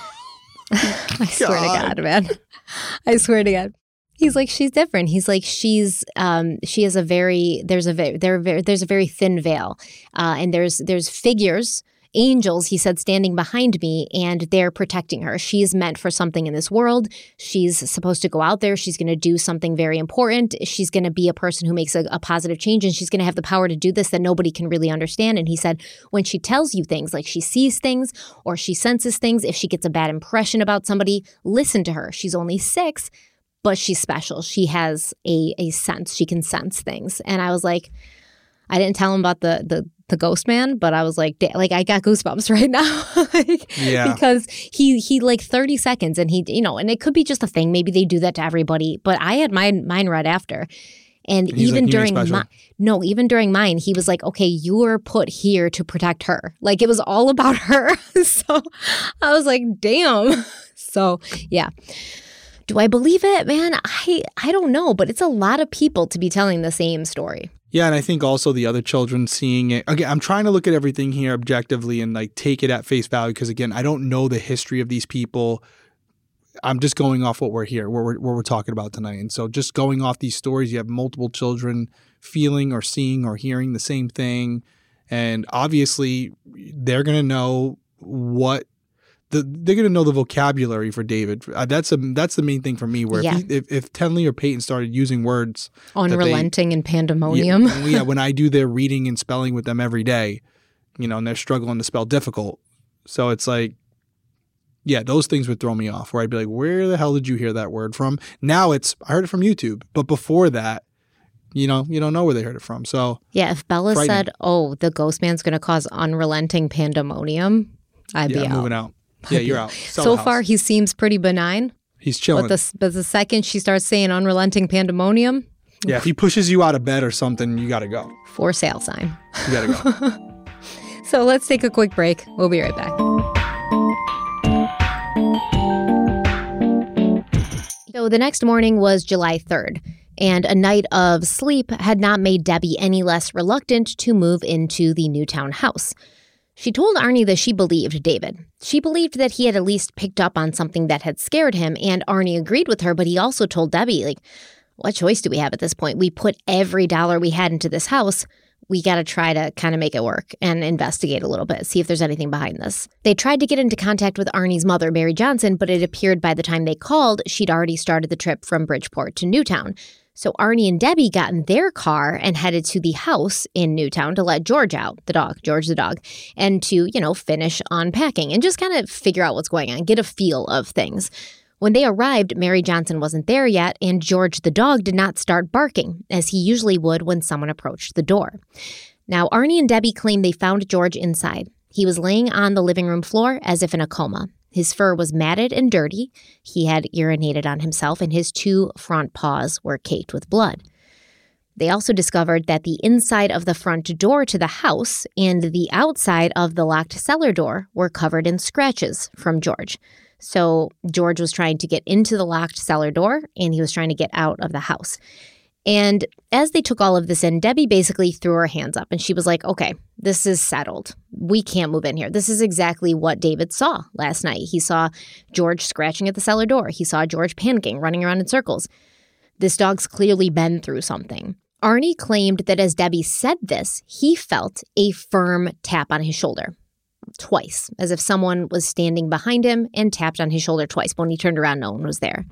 Speaker 1: I swear to God, man. I swear to God. He's like, she's different. He's like, she has a very, there's a very thin veil. And there's figures, angels, he said, standing behind me, and they're protecting her. She is meant for something in this world. She's supposed to go out there. She's going to do something very important. She's going to be a person who makes a positive change, and she's going to have the power to do this that nobody can really understand. And he said, when she tells you things, like she sees things or she senses things, if she gets a bad impression about somebody, listen to her. She's only 6, but she's special. She has a sense. She can sense things. And I was like, I didn't tell him about the ghost man, but I was like I got goosebumps right now. Because he like 30 seconds, and he, and it could be just a thing. Maybe they do that to everybody, but I had mine right after. And even like, even during mine, he was like, okay, you were put here to protect her. Like, it was all about her. So I was like, damn. So yeah. Do I believe it, man? I don't know, but it's a lot of people to be telling the same story.
Speaker 2: Yeah, and I think also the other children seeing it. Again, I'm trying to look at everything here objectively and like take it at face value, because again, I don't know the history of these people. I'm just going off what what we're talking about tonight. And so just going off these stories, you have multiple children feeling or seeing or hearing the same thing. And obviously they're going to know what they're going to know the vocabulary for David. That's the main thing for me. Where if Tenley or Peyton started using words,
Speaker 1: unrelenting and pandemonium.
Speaker 2: When I do their reading and spelling with them every day, and they're struggling to spell difficult, so it's like, yeah, those things would throw me off. Where I'd be like, where the hell did you hear that word from? Now I heard it from YouTube, but before that, you don't know where they heard it from. So
Speaker 1: yeah, if Bella said, "Oh, the ghost man's going to cause unrelenting pandemonium," I'd be out.
Speaker 2: Moving out. Yeah, you're out.
Speaker 1: So far, he seems pretty benign.
Speaker 2: He's chilling.
Speaker 1: But the second she starts saying unrelenting pandemonium.
Speaker 2: Yeah, if he pushes you out of bed or something, you got to go.
Speaker 1: For sale sign.
Speaker 2: You got to go.
Speaker 1: So let's take a quick break. We'll be right back. So the next morning was July 3rd, and a night of sleep had not made Debbie any less reluctant to move into the Newtown house. She told Arnie that she believed David. She believed that he had at least picked up on something that had scared him, and Arnie agreed with her, but he also told Debbie, what choice do we have at this point? We put every dollar we had into this house. We got to try to kind of make it work and investigate a little bit, see if there's anything behind this. They tried to get into contact with Arnie's mother, Mary Johnson, but it appeared by the time they called, she'd already started the trip from Bridgeport to Newtown. So Arnie and Debbie got in their car and headed to the house in Newtown to let George out, George the dog, and to, finish unpacking and just kind of figure out what's going on, get a feel of things. When they arrived, Mary Johnson wasn't there yet, and George the dog did not start barking, as he usually would when someone approached the door. Now, Arnie and Debbie claimed they found George inside. He was laying on the living room floor as if in a coma. His fur was matted and dirty. He had urinated on himself, and his 2 front paws were caked with blood. They also discovered that the inside of the front door to the house and the outside of the locked cellar door were covered in scratches from George. So George was trying to get into the locked cellar door, and he was trying to get out of the house. And as they took all of this in, Debbie basically threw her hands up and she was like, okay, this is settled. We can't move in here. This is exactly what David saw last night. He saw George scratching at the cellar door. He saw George panicking, running around in circles. This dog's clearly been through something. Arnie claimed that as Debbie said this, he felt a firm tap on his shoulder. Twice, as if someone was standing behind him and tapped on his shoulder twice. But when he turned around, no one was there.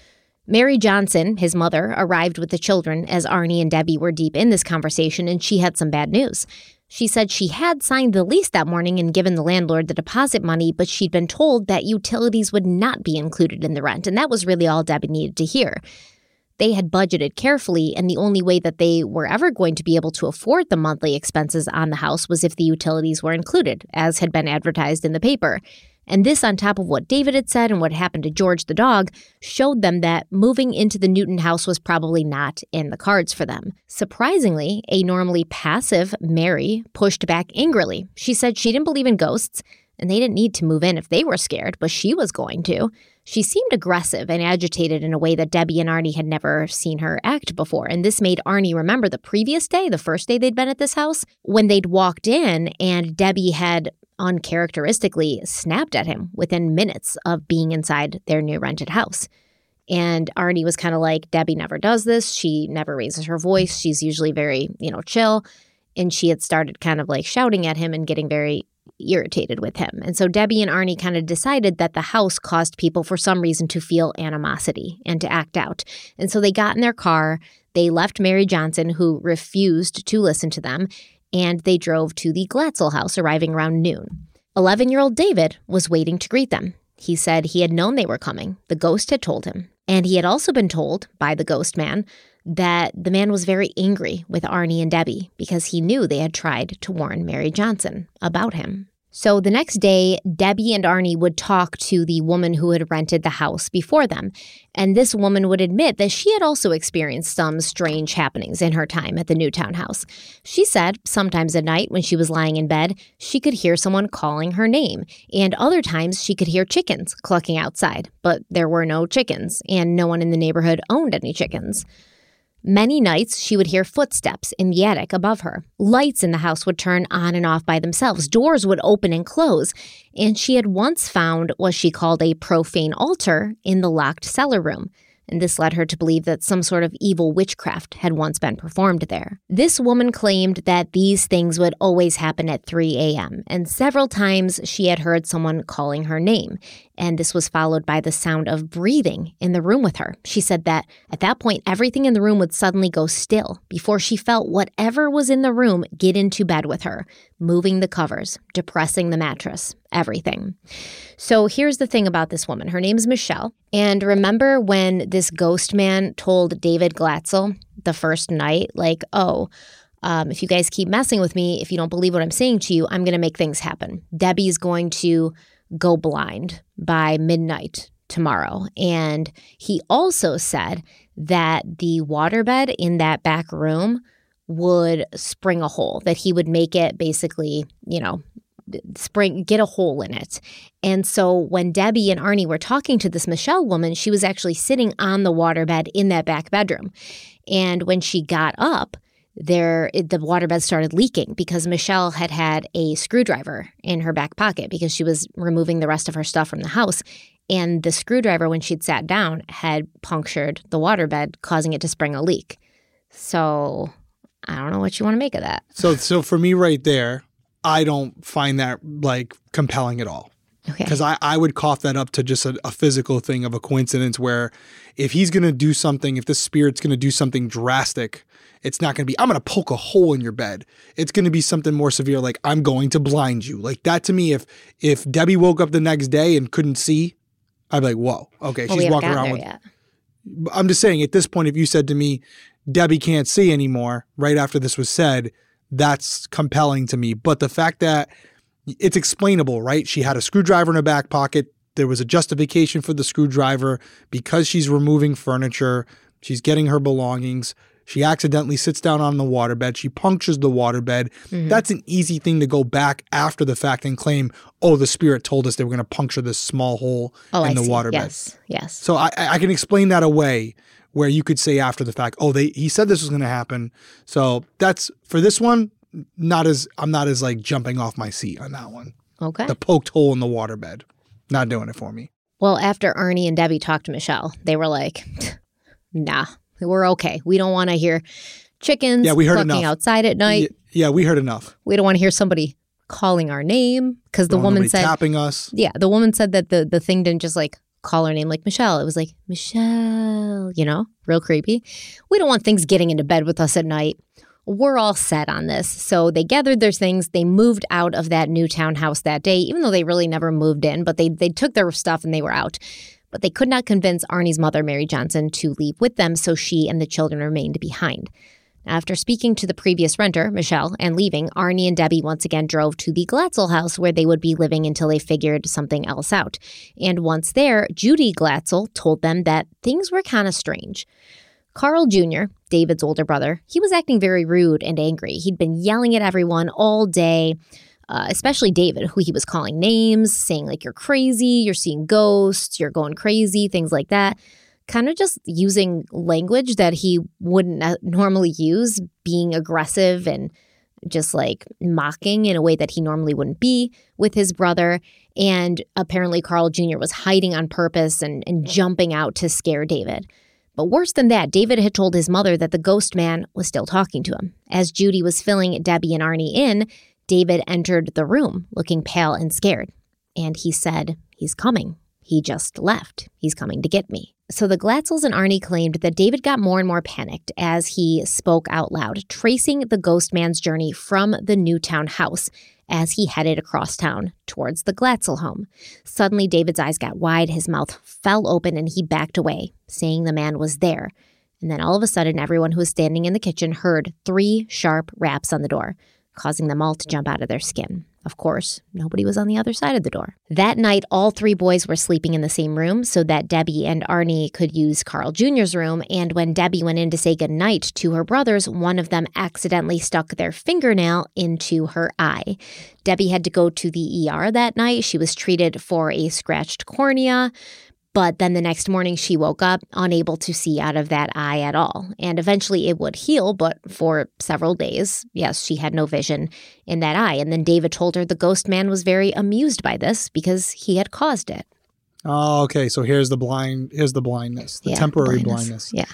Speaker 1: Mary Johnson, his mother, arrived with the children as Arnie and Debbie were deep in this conversation, and she had some bad news. She said she had signed the lease that morning and given the landlord the deposit money, but she'd been told that utilities would not be included in the rent, and that was really all Debbie needed to hear. They had budgeted carefully, and the only way that they were ever going to be able to afford the monthly expenses on the house was if the utilities were included, as had been advertised in the paper. And this, on top of what David had said and what happened to George the dog, showed them that moving into the Newton house was probably not in the cards for them. Surprisingly, a normally passive Mary pushed back angrily. She said she didn't believe in ghosts, and they didn't need to move in if they were scared, but she was going to. She seemed aggressive and agitated in a way that Debbie and Arnie had never seen her act before, and this made Arnie remember the previous day, the first day they'd been at this house, when they'd walked in and Debbie had uncharacteristically snapped at him within minutes of being inside their new rented house. And Arnie was kind of like, Debbie never does this. She never raises her voice. She's usually very, chill. And she had started kind of like shouting at him and getting very irritated with him. And so Debbie and Arnie kind of decided that the house caused people for some reason to feel animosity and to act out. And so they got in their car, they left Mary Johnson, who refused to listen to them, and they drove to the Glatzel house, arriving around noon. 11-year-old David was waiting to greet them. He said he had known they were coming. The ghost had told him. And he had also been told by the ghost man that the man was very angry with Arnie and Debbie because he knew they had tried to warn Mary Johnson about him. So the next day, Debbie and Arnie would talk to the woman who had rented the house before them. And this woman would admit that she had also experienced some strange happenings in her time at the Newtown house. She said sometimes at night when she was lying in bed, she could hear someone calling her name. And other times she could hear chickens clucking outside. But there were no chickens, and no one in the neighborhood owned any chickens. Many nights, she would hear footsteps in the attic above her. Lights in the house would turn on and off by themselves. Doors would open and close. And she had once found what she called a profane altar in the locked cellar room. and this led her to believe that some sort of evil witchcraft had once been performed there. This woman claimed that these things would always happen at 3 a.m., and several times she had heard someone calling her name, and this was followed by the sound of breathing in the room with her. She said that at that point, everything in the room would suddenly go still before she felt whatever was in the room get into bed with her, moving the covers, depressing the mattress, everything. So here's the thing about this woman. Her name's Michelle. And remember when this ghost man told David Glatzel the first night, like, if you guys keep messing with me, if you don't believe what I'm saying to you, I'm going to make things happen. Debbie's going to go blind by midnight tomorrow. And he also said that the waterbed in that back room would spring a hole, that he would make it basically, get a hole in it. And so when Debbie and Arnie were talking to this Michelle woman, she was actually sitting on the waterbed in that back bedroom. And when she got up, the waterbed started leaking because Michelle had a screwdriver in her back pocket because she was removing the rest of her stuff from the house. And the screwdriver, when she'd sat down, had punctured the waterbed, causing it to spring a leak. So I don't know what you want to make of that.
Speaker 2: So for me right there, I don't find that like compelling at all.
Speaker 1: Okay.
Speaker 2: Because I would cough that up to just a physical thing of a coincidence where if he's going to do something, if the spirit's going to do something drastic, it's not going to be, I'm going to poke a hole in your bed. It's going to be something more severe, like I'm going to blind you. Like that to me, if Debbie woke up the next day and couldn't see, I'd be like, whoa, okay,
Speaker 1: well,
Speaker 2: she's walking around with.
Speaker 1: Yet.
Speaker 2: I'm just saying at this point, if you said to me, Debbie can't see anymore right after this was said, that's compelling to me. But the fact that it's explainable, right? She had a screwdriver in her back pocket. There was a justification for the screwdriver because she's removing furniture. She's getting her belongings. She accidentally sits down on the waterbed. She punctures the waterbed. Mm-hmm. That's an easy thing to go back after the fact and claim, oh, the spirit told us they were going to puncture this small hole in the waterbed.
Speaker 1: Yes.
Speaker 2: So I can explain that away where you could say after the fact, oh, he said this was going to happen. So that's, for this one, I'm not as like jumping off my seat on that one.
Speaker 1: Okay.
Speaker 2: The poked hole in the waterbed. Not doing it for me.
Speaker 1: Well, after Arnie and Debbie talked to Michelle, they were like, nah, we're okay. We don't want to hear chickens clucking outside at night.
Speaker 2: Yeah, we heard enough.
Speaker 1: We don't want to hear somebody calling our name because the woman said
Speaker 2: tapping us.
Speaker 1: Yeah, the woman said that the thing didn't just like call her name like Michelle. It was like Michelle, real creepy. We don't want things getting into bed with us at night. We're all set on this. So they gathered their things. They moved out of that new townhouse that day, even though they really never moved in, but they took their stuff and they were out. But they could not convince Arnie's mother, Mary Johnson, to leave with them, so she and the children remained behind. After speaking to the previous renter, Michelle, and leaving, Arnie and Debbie once again drove to the Glatzel house where they would be living until they figured something else out. And once there, Judy Glatzel told them that things were kind of strange. Carl Jr., David's older brother, he was acting very rude and angry. He'd been yelling at everyone all day, especially David, who he was calling names, saying like, you're crazy, you're seeing ghosts, you're going crazy, things like that. Kind of just using language that he wouldn't normally use, being aggressive and just like mocking in a way that he normally wouldn't be with his brother. And apparently Carl Jr. was hiding on purpose and jumping out to scare David. But worse than that, David had told his mother that the ghost man was still talking to him. As Judy was filling Debbie and Arnie in, David entered the room looking pale and scared. And he said, he's coming. He just left. He's coming to get me. So the Glatzels and Arnie claimed that David got more and more panicked as he spoke out loud, tracing the ghost man's journey from the Newtown house as he headed across town towards the Glatzel home. Suddenly, David's eyes got wide, his mouth fell open, and he backed away, saying the man was there. And then all of a sudden, everyone who was standing in the kitchen heard 3 sharp raps on the door, causing them all to jump out of their skin. Of course, nobody was on the other side of the door. That night, all 3 boys were sleeping in the same room so that Debbie and Arnie could use Carl Jr.'s room, and when Debbie went in to say goodnight to her brothers, one of them accidentally stuck their fingernail into her eye. Debbie had to go to the ER that night. She was treated for a scratched cornea, but then the next morning she woke up unable to see out of that eye at all. And eventually it would heal, but for several days, yes, she had no vision in that eye. And then David told her the ghost man was very amused by this because he had caused it.
Speaker 2: Oh, okay. So here's the blindness, the temporary blindness.
Speaker 1: Yeah.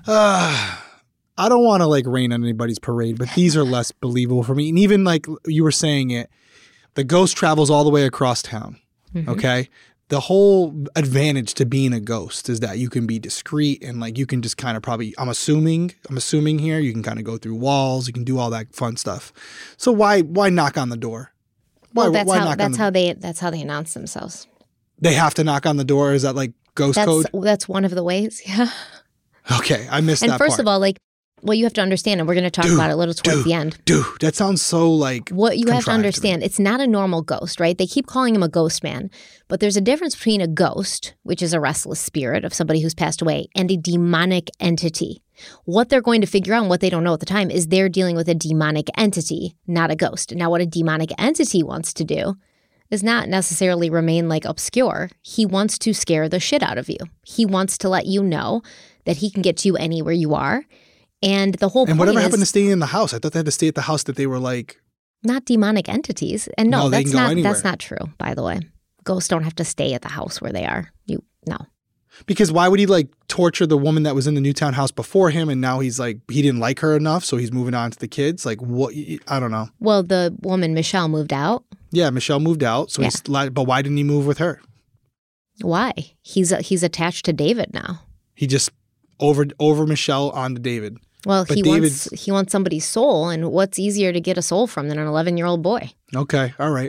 Speaker 2: I don't want to like rain on anybody's parade, but these are less believable for me. And even like you were saying it, the ghost travels all the way across town. Mm-hmm. Okay. The whole advantage to being a ghost is that you can be discreet and like you can just kind of probably, I'm assuming here, you can kind of go through walls, you can do all that fun stuff. So why knock on the door?
Speaker 1: Well, that's how they announce themselves.
Speaker 2: They have to knock on the door. Is that like ghost code?
Speaker 1: That's one of the ways. Yeah.
Speaker 2: Okay, I missed that part.
Speaker 1: And first of all, like, what you have to understand, and we're going to talk about it a little towards the end.
Speaker 2: That sounds so like
Speaker 1: what you have to understand, it's not a normal ghost, right? They keep calling him a ghost man, but there's a difference between a ghost, which is a restless spirit of somebody who's passed away, and a demonic entity. What they're going to figure out and what they don't know at the time is they're dealing with a demonic entity, not a ghost. Now, what a demonic entity wants to do is not necessarily remain like obscure. He wants to scare the shit out of you. He wants to let you know that he can get to you anywhere you are. And the whole point
Speaker 2: And whatever happened to staying in the house? I thought they had to stay at the house that they were like...
Speaker 1: Not demonic entities. And no,
Speaker 2: that's
Speaker 1: not true, by the way. Ghosts don't have to stay at the house where they are. No.
Speaker 2: Because why would he like torture the woman that was in the Newtown house before him and now he's like, he didn't like her enough, so he's moving on to the kids? Like what? I don't know.
Speaker 1: Well, the woman, Michelle, moved out.
Speaker 2: Yeah, Michelle moved out. So but why didn't he move with her?
Speaker 1: Why? He's attached to David now.
Speaker 2: He just over Michelle onto David.
Speaker 1: Well, he wants somebody's soul, and what's easier to get a soul from than an 11-year-old boy?
Speaker 2: Okay, all right.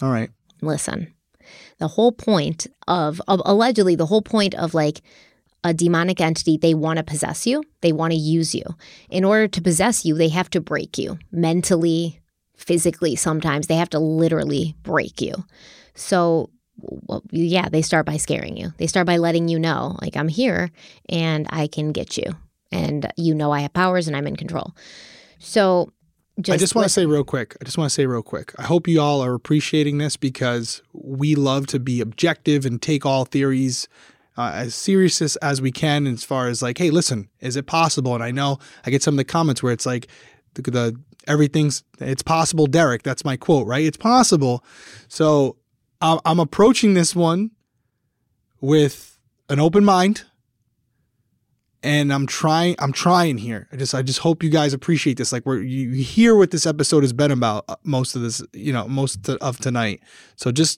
Speaker 1: Listen, the whole point of allegedly the whole point of like a demonic entity, they want to possess you, they want to use you. In order to possess you, they have to break you mentally, physically. Sometimes they have to literally break you. So. Well, yeah, they start by scaring you. They start by letting you know, like, I'm here and I can get you. And you know I have powers and I'm in control. So
Speaker 2: I just want to say real quick. I hope you all are appreciating this because we love to be objective and take all theories as serious as we can as far as like, hey, listen, is it possible? And I know I get some of the comments where it's like it's possible, Derek. That's my quote, right? It's possible. So I'm approaching this one with an open mind, and I'm trying here. I just hope you guys appreciate this. Like you hear what this episode has been about most of tonight. So just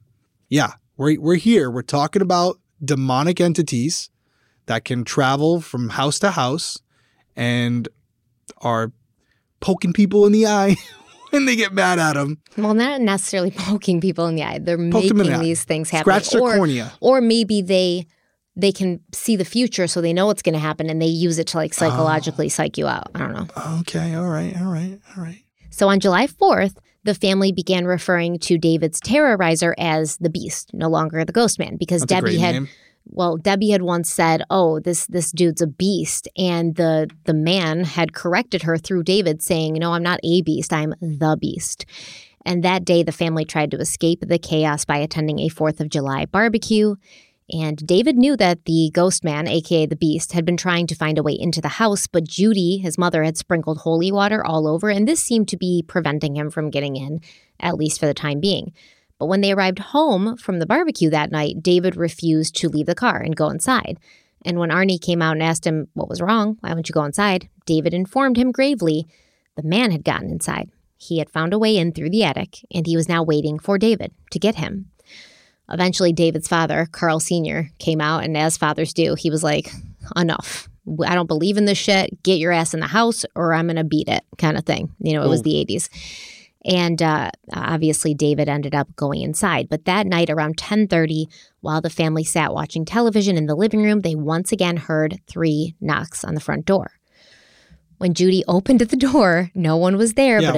Speaker 2: we're here. We're talking about demonic entities that can travel from house to house and are poking people in the eye. And they get mad at them.
Speaker 1: Well, not necessarily poking people in the eye. They're making these things happen.
Speaker 2: Scratch their cornea.
Speaker 1: Or maybe they can see the future so they know what's going to happen and they use it to like psychologically psych you out. I don't know.
Speaker 2: Okay. All right.
Speaker 1: So on July 4th, the family began referring to David's terrorizer as the Beast, no longer the Ghost Man, because
Speaker 2: That's
Speaker 1: Debbie had once said, "Oh, this dude's a beast," and the man had corrected her through David, saying, "No, I'm not a beast. I'm the Beast." And that day, the family tried to escape the chaos by attending a 4th of July barbecue. And David knew that the Ghost Man, aka the Beast, had been trying to find a way into the house, but Judy, his mother, had sprinkled holy water all over, and this seemed to be preventing him from getting in, at least for the time being. But when they arrived home from the barbecue that night, David refused to leave the car and go inside. And when Arnie came out and asked him what was wrong, why wouldn't you go inside, David informed him gravely the man had gotten inside. He had found a way in through the attic, and he was now waiting for David to get him. Eventually, David's father, Carl Sr., came out, and as fathers do, he was like, enough. I don't believe in this shit. Get your ass in the house or I'm going to beat it kind of thing. It was the 80s. And obviously, David ended up going inside. But that night around 10:30, while the family sat watching television in the living room, they once again heard 3 knocks on the front door. When Judy opened the door, no one was there.
Speaker 2: Yeah,
Speaker 1: but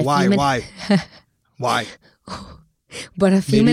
Speaker 2: why?
Speaker 1: But a few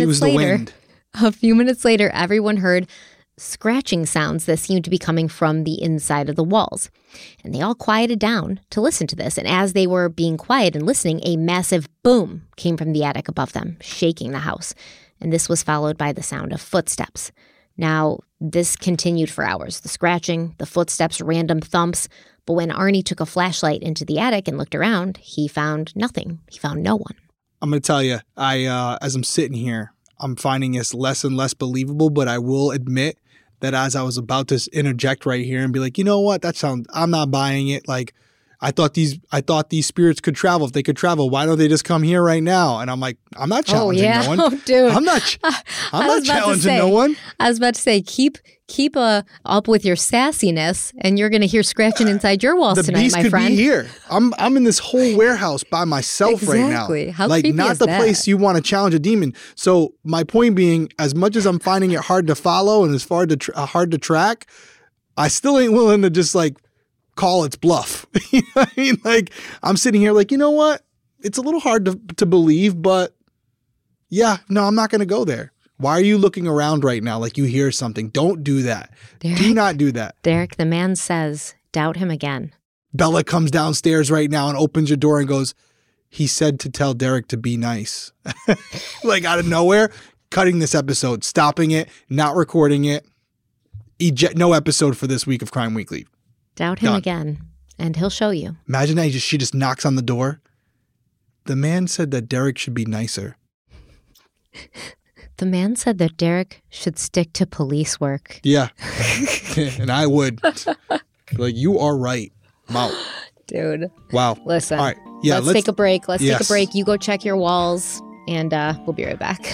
Speaker 1: minutes later, everyone heard scratching sounds that seemed to be coming from the inside of the walls. And they all quieted down to listen to this. And as they were being quiet and listening, a massive boom came from the attic above them, shaking the house. And this was followed by the sound of footsteps. Now, this continued for hours. The scratching, the footsteps, random thumps. But when Arnie took a flashlight into the attic and looked around, he found nothing. He found no one.
Speaker 2: I'm going to tell you, as I'm sitting here, I'm finding this less and less believable, but I will admit that as I was about to interject right here and be like, you know what, I'm not buying it. Like, I thought these spirits could travel. If they could travel, why don't they just come here right now? And I'm like, I'm not challenging no one.
Speaker 1: Oh, dude.
Speaker 2: I'm not challenging no one.
Speaker 1: I was about to say, keep up with your sassiness, and you're going to hear scratching inside your walls tonight, my friend.
Speaker 2: The beast could be here. I'm in this whole warehouse by myself right now.
Speaker 1: Exactly. How
Speaker 2: like,
Speaker 1: creepy
Speaker 2: not
Speaker 1: is
Speaker 2: the
Speaker 1: that?
Speaker 2: place you want to challenge a demon. So my point being, as much as I'm finding it hard to follow and it's hard to track, I still ain't willing to just like call its bluff. You know what I mean? Like, I'm sitting here like, you know what? It's a little hard to believe, but yeah, no, I'm not going to go there. Why are you looking around right now like you hear something? Don't do that.
Speaker 1: Derek,
Speaker 2: do not do that.
Speaker 1: Derek, the man says, doubt him again.
Speaker 2: Bella comes downstairs right now and opens your door and goes, he said to tell Derek to be nice. Like, out of nowhere, cutting this episode, stopping it, not recording it. No episode for this week of Crime Weekly.
Speaker 1: Doubt him
Speaker 2: Done.
Speaker 1: again, and he'll show you.
Speaker 2: Imagine that she just knocks on the door. The man said that Derek should be nicer.
Speaker 1: The man said that Derek should stick to police work.
Speaker 2: Yeah. And I would. Like, you are right. Wow.
Speaker 1: Dude.
Speaker 2: Wow.
Speaker 1: Listen.
Speaker 2: All right. Yeah,
Speaker 1: let's take a break. Let's
Speaker 2: yes.
Speaker 1: take a break. You go check your walls, and we'll be right back.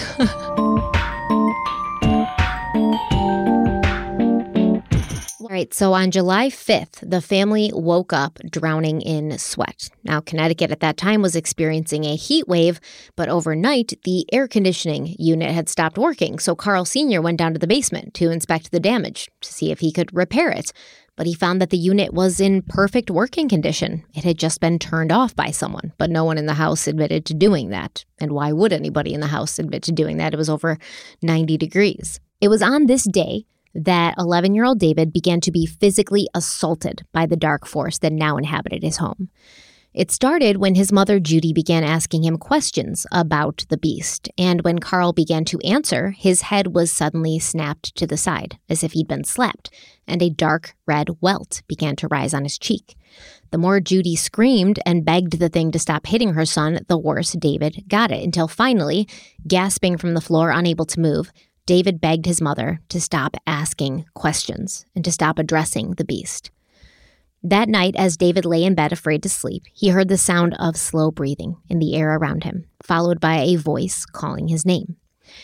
Speaker 1: All right, so on July 5th, the family woke up drowning in sweat. Now, Connecticut at that time was experiencing a heat wave, but overnight, the air conditioning unit had stopped working, so Carl Sr. went down to the basement to inspect the damage to see if he could repair it. But he found that the unit was in perfect working condition. It had just been turned off by someone, but no one in the house admitted to doing that. And why would anybody in the house admit to doing that? It was over 90 degrees. It was on this day that 11-year-old David began to be physically assaulted by the dark force that now inhabited his home. It started when his mother, Judy, began asking him questions about the beast, and when Carl began to answer, his head was suddenly snapped to the side, as if he'd been slapped, and a dark red welt began to rise on his cheek. The more Judy screamed and begged the thing to stop hitting her son, the worse David got it, until finally, gasping from the floor, unable to move, David begged his mother to stop asking questions and to stop addressing the beast. That night, as David lay in bed afraid to sleep, he heard the sound of slow breathing in the air around him, followed by a voice calling his name.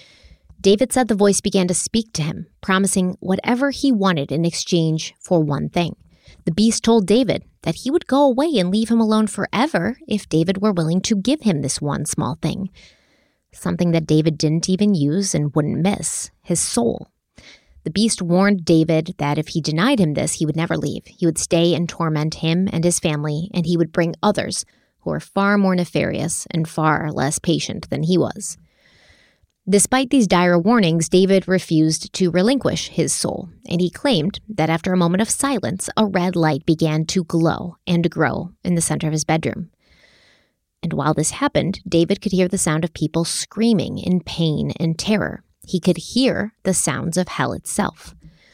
Speaker 1: David said the voice began to speak to him, promising whatever he wanted in exchange for one thing. The beast told David that he would go away and leave him alone forever if David were willing to give him this one small thing. Something that David didn't even use and wouldn't miss, his soul. The beast warned David that if he denied him this, he would never leave. He would stay and torment him and his family, and he would bring others who were far more nefarious and far less patient than he was. Despite these dire warnings, David refused to relinquish his soul, and he claimed that after a moment of silence, a red light began to glow and grow in the center of his bedroom. And while this happened, David could hear the sound of people screaming in pain and terror. He could hear the sounds of hell itself.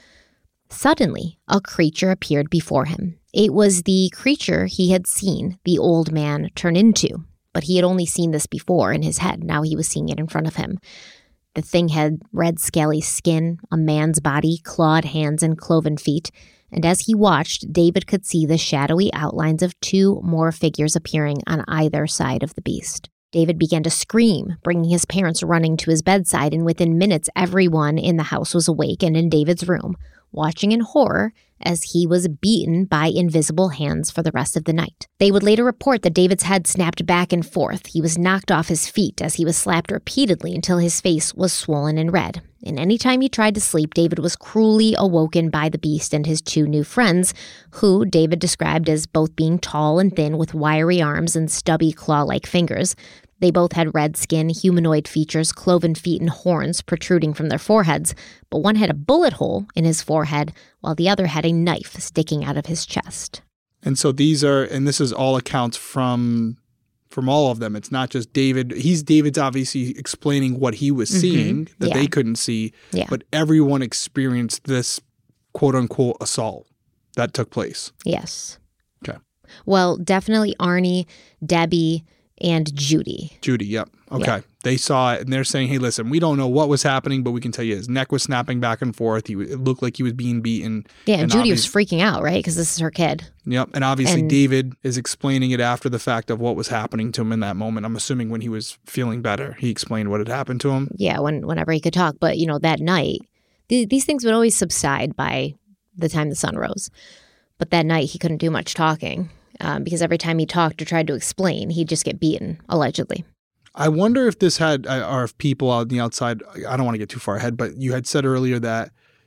Speaker 1: Suddenly, a creature appeared before him. It was the creature he had seen the old man turn into, but he had only seen this before in his head. Now he was seeing it in front of him. The thing had red, scaly skin, a man's body, clawed hands, and cloven feet. And as he watched, David could see the shadowy outlines of two more figures appearing on either side of the beast. David began to scream, bringing his parents running to his bedside, and within minutes, everyone in the house was awake and in David's room, watching in horror as he was beaten by invisible hands for the rest of the night. They would later report that David's head snapped back and forth. He was knocked off his feet as he was slapped repeatedly until his face was swollen and red. And any time he tried to sleep, David was cruelly awoken by the beast and his two new friends, who David described as both being tall and thin with wiry arms and stubby claw-like fingers. They both had red skin, humanoid features, cloven feet, and horns protruding from their foreheads, but one had a bullet hole in his forehead, while the other had a knife sticking out of his chest.
Speaker 2: And so this is all accounts from all of them. It's not just David. David's obviously explaining what he was seeing that they couldn't see, but everyone experienced this quote-unquote assault that took place.
Speaker 1: Yes.
Speaker 2: Okay.
Speaker 1: Well, definitely Arnie, Debbie, and Judy.
Speaker 2: Judy, yep. Okay.
Speaker 1: Yeah.
Speaker 2: They saw it and they're saying, hey, listen, we don't know what was happening, but we can tell you his neck was snapping back and forth. It looked like he was being beaten.
Speaker 1: Yeah, and Judy was freaking out, right? Because this is her kid.
Speaker 2: Yep. And obviously David is explaining it after the fact of what was happening to him in that moment. I'm assuming when he was feeling better, he explained what had happened to him.
Speaker 1: Yeah, whenever he could talk. But, that night, these things would always subside by the time the sun rose. But that night, he couldn't do much talking because every time he talked or tried to explain, he'd just get beaten, allegedly.
Speaker 2: I wonder if this had, or if people out on the outside, I don't want to get too far ahead, but you had said earlier that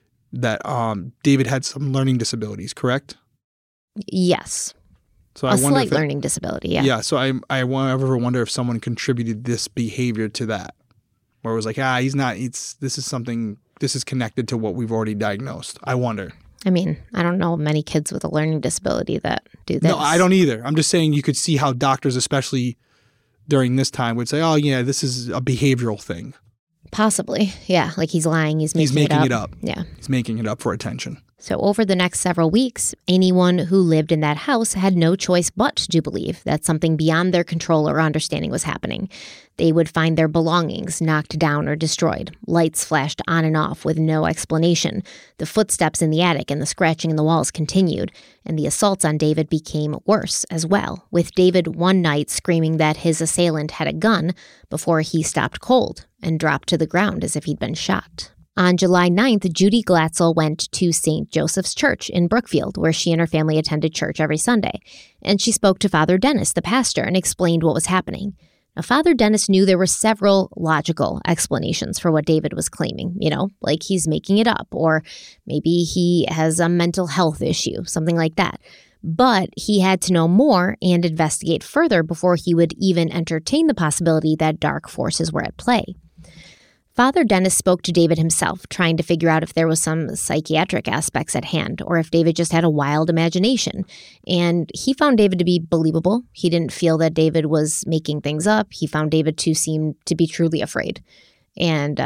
Speaker 2: David had some learning disabilities, correct?
Speaker 1: Yes.
Speaker 2: So
Speaker 1: a slight learning disability, yeah.
Speaker 2: Yeah, so I ever wonder if someone contributed this behavior to that, where it was like, this is connected to what we've already diagnosed. I wonder.
Speaker 1: I mean, I don't know many kids with a learning disability that do this.
Speaker 2: No, I don't either. I'm just saying you could see how doctors, especially during this time, would say, oh, yeah, this is a behavioral thing.
Speaker 1: Possibly. Yeah. Like he's lying. He's making it up. Yeah.
Speaker 2: He's making it up for attention.
Speaker 1: So over the next several weeks, anyone who lived in that house had no choice but to believe that something beyond their control or understanding was happening. They would find their belongings knocked down or destroyed. Lights flashed on and off with no explanation. The footsteps in the attic and the scratching in the walls continued, and the assaults on David became worse as well, with David one night screaming that his assailant had a gun before he stopped cold and dropped to the ground as if he'd been shot. On July 9th, Judy Glatzel went to St. Joseph's Church in Brookfield, where she and her family attended church every Sunday. And she spoke to Father Dennis, the pastor, and explained what was happening. Now, Father Dennis knew there were several logical explanations for what David was claiming, like he's making it up, or maybe he has a mental health issue, something like that. But he had to know more and investigate further before he would even entertain the possibility that dark forces were at play. Father Dennis spoke to David himself, trying to figure out if there was some psychiatric aspects at hand or if David just had a wild imagination. And he found David to be believable. He didn't feel that David was making things up. He found David to seem to be truly afraid and,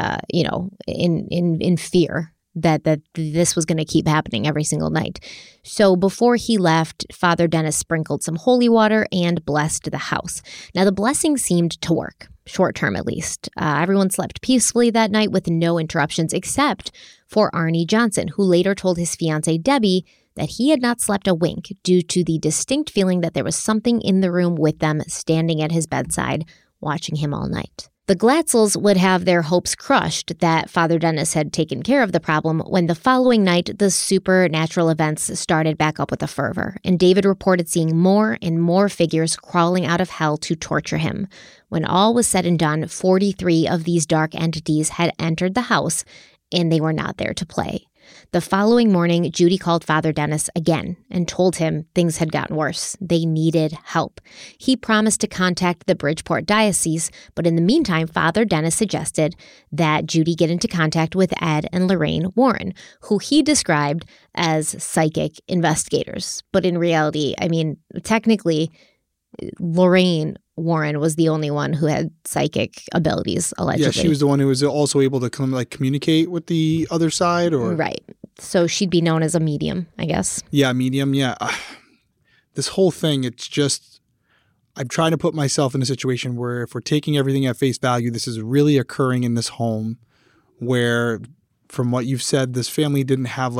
Speaker 1: in fear that this was going to keep happening every single night. So before he left, Father Dennis sprinkled some holy water and blessed the house. Now, the blessing seemed to work. Short term, at least. Everyone slept peacefully that night with no interruptions except for Arnie Johnson, who later told his fiancée Debbie that he had not slept a wink due to the distinct feeling that there was something in the room with them standing at his bedside, watching him all night. The Glatzels would have their hopes crushed that Father Dennis had taken care of the problem when the following night the supernatural events started back up with a fervor, and David reported seeing more and more figures crawling out of hell to torture him. When all was said and done, 43 of these dark entities had entered the house, and they were not there to play. The following morning, Judy called Father Dennis again and told him things had gotten worse. They needed help. He promised to contact the Bridgeport Diocese, but in the meantime, Father Dennis suggested that Judy get into contact with Ed and Lorraine Warren, who he described as psychic investigators. But in reality, technically, Lorraine Warren was the only one who had psychic abilities, allegedly.
Speaker 2: Yeah, she was the one who was also able to communicate with the other side, or
Speaker 1: right. So she'd be known as a medium, I guess.
Speaker 2: Yeah, medium. Yeah, this whole thing. It's just I'm trying to put myself in a situation where, if we're taking everything at face value, this is really occurring in this home, where, from what you've said, this family didn't have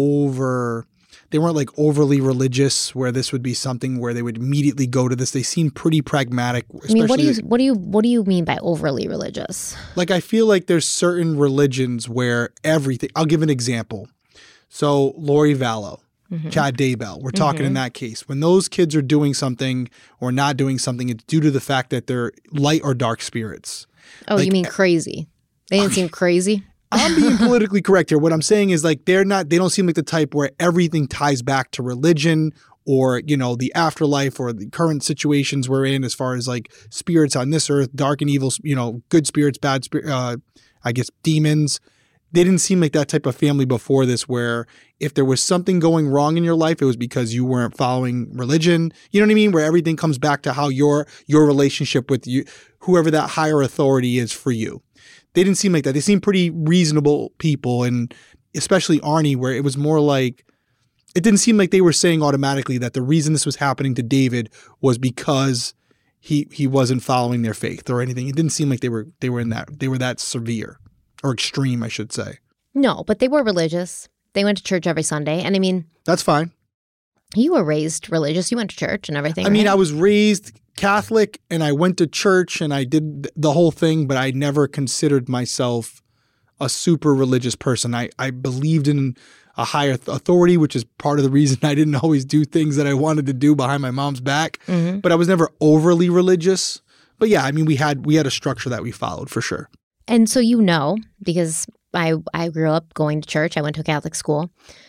Speaker 2: they weren't overly religious where this would be something where they would immediately go to this. They seem pretty pragmatic.
Speaker 1: What do you mean by overly religious?
Speaker 2: I feel like there's certain religions where everything. I'll give an example. So Lori Vallow, Chad Daybell, we're talking in that case. When those kids are doing something or not doing something, it's due to the fact that they're light or dark spirits.
Speaker 1: Oh, you mean crazy? They didn't seem crazy?
Speaker 2: I'm being politically correct here. What I'm saying is they don't seem like the type where everything ties back to religion or, the afterlife or the current situations we're in as far as spirits on this earth, dark and evil, good spirits, bad spirits, demons. They didn't seem like that type of family before this, where if there was something going wrong in your life, it was because you weren't following religion. You know what I mean? Where everything comes back to how your relationship with you, whoever that higher authority is for you. They didn't seem like that. They seemed pretty reasonable people, and especially Arnie, where it was more it didn't seem like they were saying automatically that the reason this was happening to David was because he wasn't following their faith or anything. It didn't seem like they were that severe or extreme, I should say.
Speaker 1: No, but they were religious. They went to church every Sunday. And I mean,
Speaker 2: that's fine.
Speaker 1: You were raised religious. You went to church and everything.
Speaker 2: I mean, I was raised Catholic and I went to church and I did the whole thing, but I never considered myself a super religious person. I believed in a higher authority, which is part of the reason I didn't always do things that I wanted to do behind my mom's back. Mm-hmm. But I was never overly religious. But yeah, I mean, we had a structure that we followed for sure.
Speaker 1: And so because I grew up going to church, I went to a Catholic school.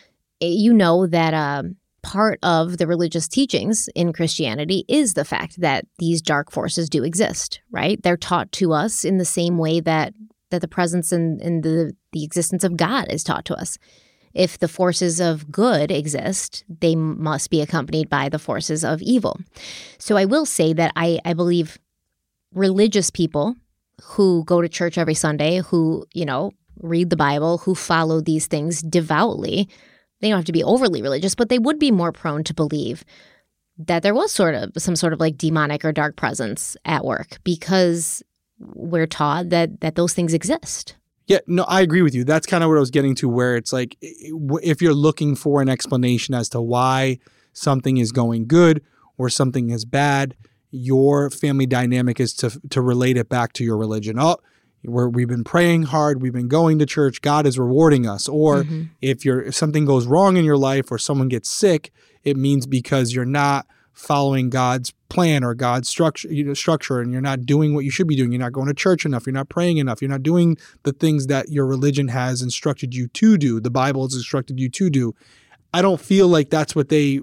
Speaker 1: You know that part of the religious teachings in Christianity is the fact that these dark forces do exist, right? They're taught to us in the same way that the presence and the existence of God is taught to us. If the forces of good exist, they must be accompanied by the forces of evil. So I will say that I believe religious people who go to church every Sunday, who, read the Bible, who follow these things devoutly, they don't have to be overly religious, but they would be more prone to believe that there was some sort of like demonic or dark presence at work because we're taught that those things exist.
Speaker 2: Yeah, no, I agree with you. That's kind of what I was getting to, where it's like if you're looking for an explanation as to why something is going good or something is bad, your family dynamic is to relate it back to your religion. Oh, we've been praying hard, we've been going to church, God is rewarding us. Or if something goes wrong in your life or someone gets sick, it means because you're not following God's plan or God's structure, and you're not doing what you should be doing. You're not going to church enough. You're not praying enough. You're not doing the things that your religion has instructed you to do. The Bible has instructed you to do. I don't feel like that's what the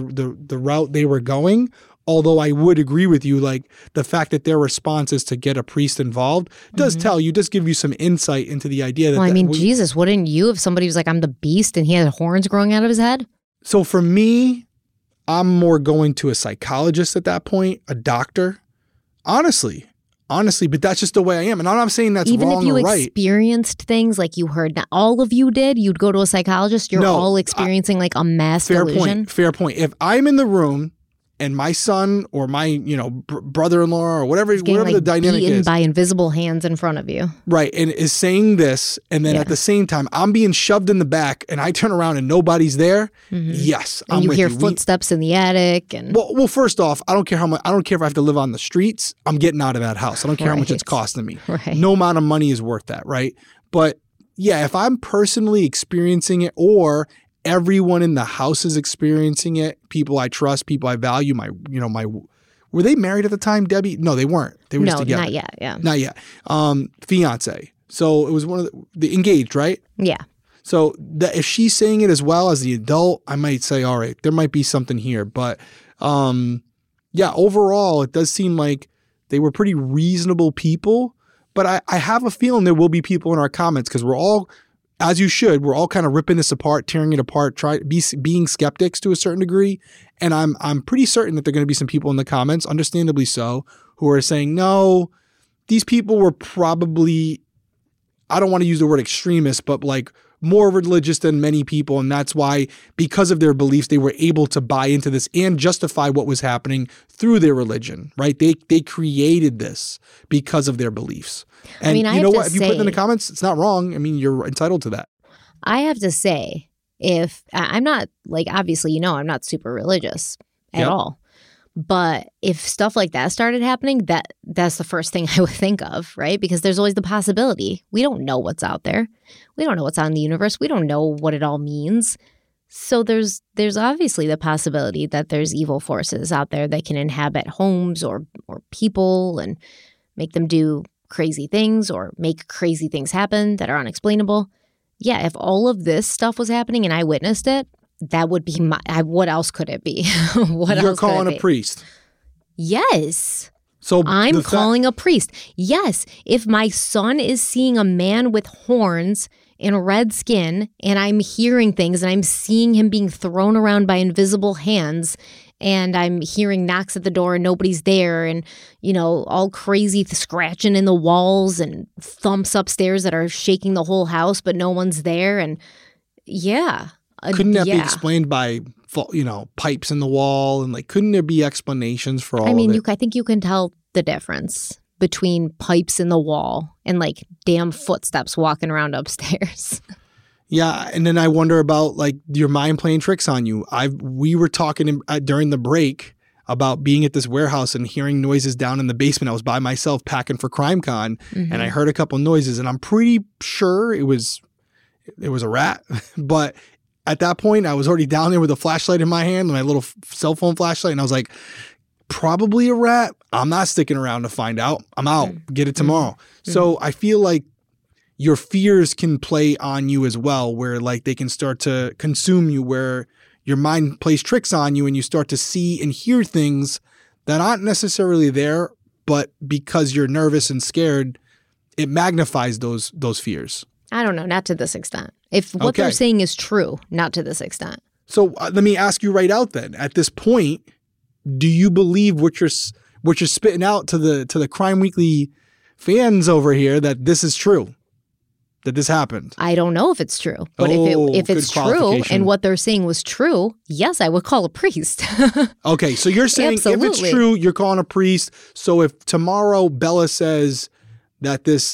Speaker 2: route they were going. Although I would agree with you, like the fact that their response is to get a priest involved does give you some insight into the idea that.
Speaker 1: Jesus, wouldn't you if somebody was like, I'm the beast and he had horns growing out of his head?
Speaker 2: So for me, I'm more going to a psychologist at that point, a doctor. Honestly, but that's just the way I am. And I'm not saying that's
Speaker 1: even
Speaker 2: wrong
Speaker 1: if
Speaker 2: or
Speaker 1: you
Speaker 2: right.
Speaker 1: experienced things like you heard, not all of you did, you'd go to a psychologist. You're all experiencing like a mass delusion.
Speaker 2: Fair point. If I'm in the room and my son or my, brother-in-law or whatever the dynamic is,
Speaker 1: by invisible hands in front of you,
Speaker 2: right, and is saying this, and then at the same time I'm being shoved in the back, and I turn around and nobody's there. Yes,
Speaker 1: and you hear footsteps in the attic, and
Speaker 2: well, first off, I don't care how much. I don't care if I have to live on the streets. I'm getting out of that house. I don't care how much it's costing me.
Speaker 1: Right.
Speaker 2: No amount of money is worth that, right? But yeah, if I'm personally experiencing it, or everyone in the house is experiencing it, people I trust, people I value, were they married at the time, Debbie? No, they weren't. They were just together.
Speaker 1: Not yet. Yeah.
Speaker 2: Not yet. Fiance. So it was one of the engaged, right?
Speaker 1: Yeah.
Speaker 2: So if she's saying it as well as the adult, I might say, all right, there might be something here. But yeah, overall, it does seem like they were pretty reasonable people. But I have a feeling there will be people in our comments, because we're all, as you should, we're all kind of ripping this apart, tearing it apart, being skeptics to a certain degree. And I'm pretty certain that there are going to be some people in the comments, understandably so, who are saying, no, these people were probably, I don't want to use the word extremist, but like more religious than many people. And that's why, because of their beliefs, they were able to buy into this and justify what was happening through their religion, right? They created this because of their beliefs. And you know what? If you put it in the comments, it's not wrong. I mean, you're entitled to that.
Speaker 1: I have to say, if I'm not, like, obviously, I'm not super religious at all. But if stuff like that started happening, that's the first thing I would think of, right? Because there's always the possibility. We don't know what's out there. We don't know what's out in the universe. We don't know what it all means. So there's obviously the possibility that there's evil forces out there that can inhabit homes or people and make them do crazy things or make crazy things happen that are unexplainable. Yeah, if all of this stuff was happening and I witnessed it, that would be what else could it be?
Speaker 2: You're calling a priest.
Speaker 1: Yes.
Speaker 2: So
Speaker 1: I'm calling a priest. Yes. If my son is seeing a man with horns and red skin, and I'm hearing things and I'm seeing him being thrown around by invisible hands, and I'm hearing knocks at the door and nobody's there, and, all crazy scratching in the walls and thumps upstairs that are shaking the whole house, but no one's there. And yeah.
Speaker 2: Couldn't that be explained by pipes in the wall, and like, couldn't there be explanations for all
Speaker 1: I mean,
Speaker 2: of it?
Speaker 1: I think you can tell the difference between pipes in the wall and like damn footsteps walking around upstairs.
Speaker 2: Yeah, and then I wonder about like your mind playing tricks on you. We were talking during the break about being at this warehouse and hearing noises down in the basement. I was by myself packing for CrimeCon, and I heard a couple noises, and I'm pretty sure it was a rat. But at that point, I was already down there with a flashlight in my hand, my little cell phone flashlight, and I was like, probably a rat. I'm not sticking around to find out. I'm out. Get it tomorrow. So I feel like your fears can play on you as well, where like they can start to consume you, where your mind plays tricks on you and you start to see and hear things that aren't necessarily there, but because you're nervous and scared, it magnifies those fears.
Speaker 1: I don't know, not to this extent. If what they're saying is true, not to this extent.
Speaker 2: So let me ask you right out then. At this point, do you believe what you're spitting out to the Crime Weekly fans over here that this is true? That this happened?
Speaker 1: I don't know if it's true. But if it's true and what they're saying was true, yes, I would call a priest.
Speaker 2: Okay, so you're saying
Speaker 1: Absolutely.
Speaker 2: If it's true, you're calling a priest. So if tomorrow Bella says that this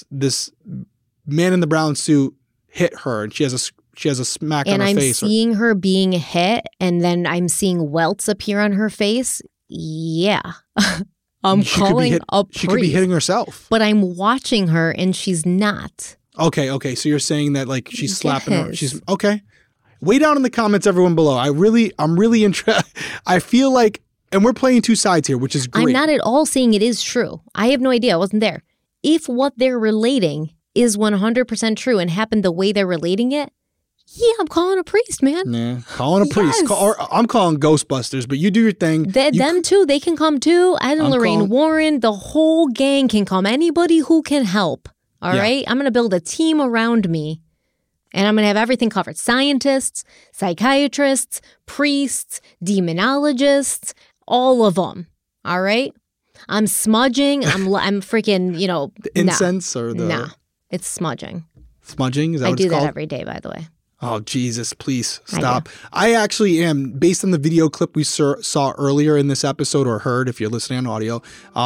Speaker 2: man in the brown suit hit her and she has a smack on her
Speaker 1: face. And I'm seeing her being hit, and then I'm seeing welts appear on her face. Yeah. I'm calling a priest.
Speaker 2: She could be hitting herself.
Speaker 1: But I'm watching her, and she's not.
Speaker 2: Okay. So you're saying that like she's slapping her. She's okay. Way down in the comments, everyone below. I'm really interested. I feel like, and we're playing two sides here, which is great.
Speaker 1: I'm not at all saying it is true. I have no idea. I wasn't there. If what they're relating is 100% true and happened the way they're relating it, yeah, I'm calling a priest, man.
Speaker 2: Yeah, calling a priest. I'm calling Ghostbusters, but you do your thing.
Speaker 1: Them too. They can come too. Ed and Lorraine Warren, the whole gang can come. Anybody who can help. All right? I'm going to build a team around me, and I'm going to have everything covered. Scientists, psychiatrists, priests, demonologists, all of them. All right? I'm smudging. I'm freaking,
Speaker 2: the incense or the...
Speaker 1: Nah, it's smudging.
Speaker 2: Smudging? Is that what it's called?
Speaker 1: I do that every day, by the way.
Speaker 2: Oh, Jesus, please stop. I actually am, based on the video clip we saw earlier in this episode, or heard if you're listening on audio,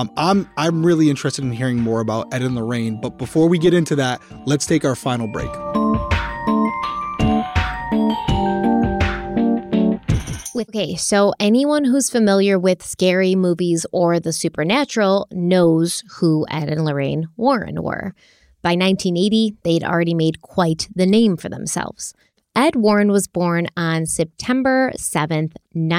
Speaker 2: I'm really interested in hearing more about Ed and Lorraine. But before we get into that, let's take our final break.
Speaker 1: Okay, so anyone who's familiar with scary movies or the supernatural knows who Ed and Lorraine Warren were. By 1980, they'd already made quite the name for themselves. Ed Warren was born on September 7th,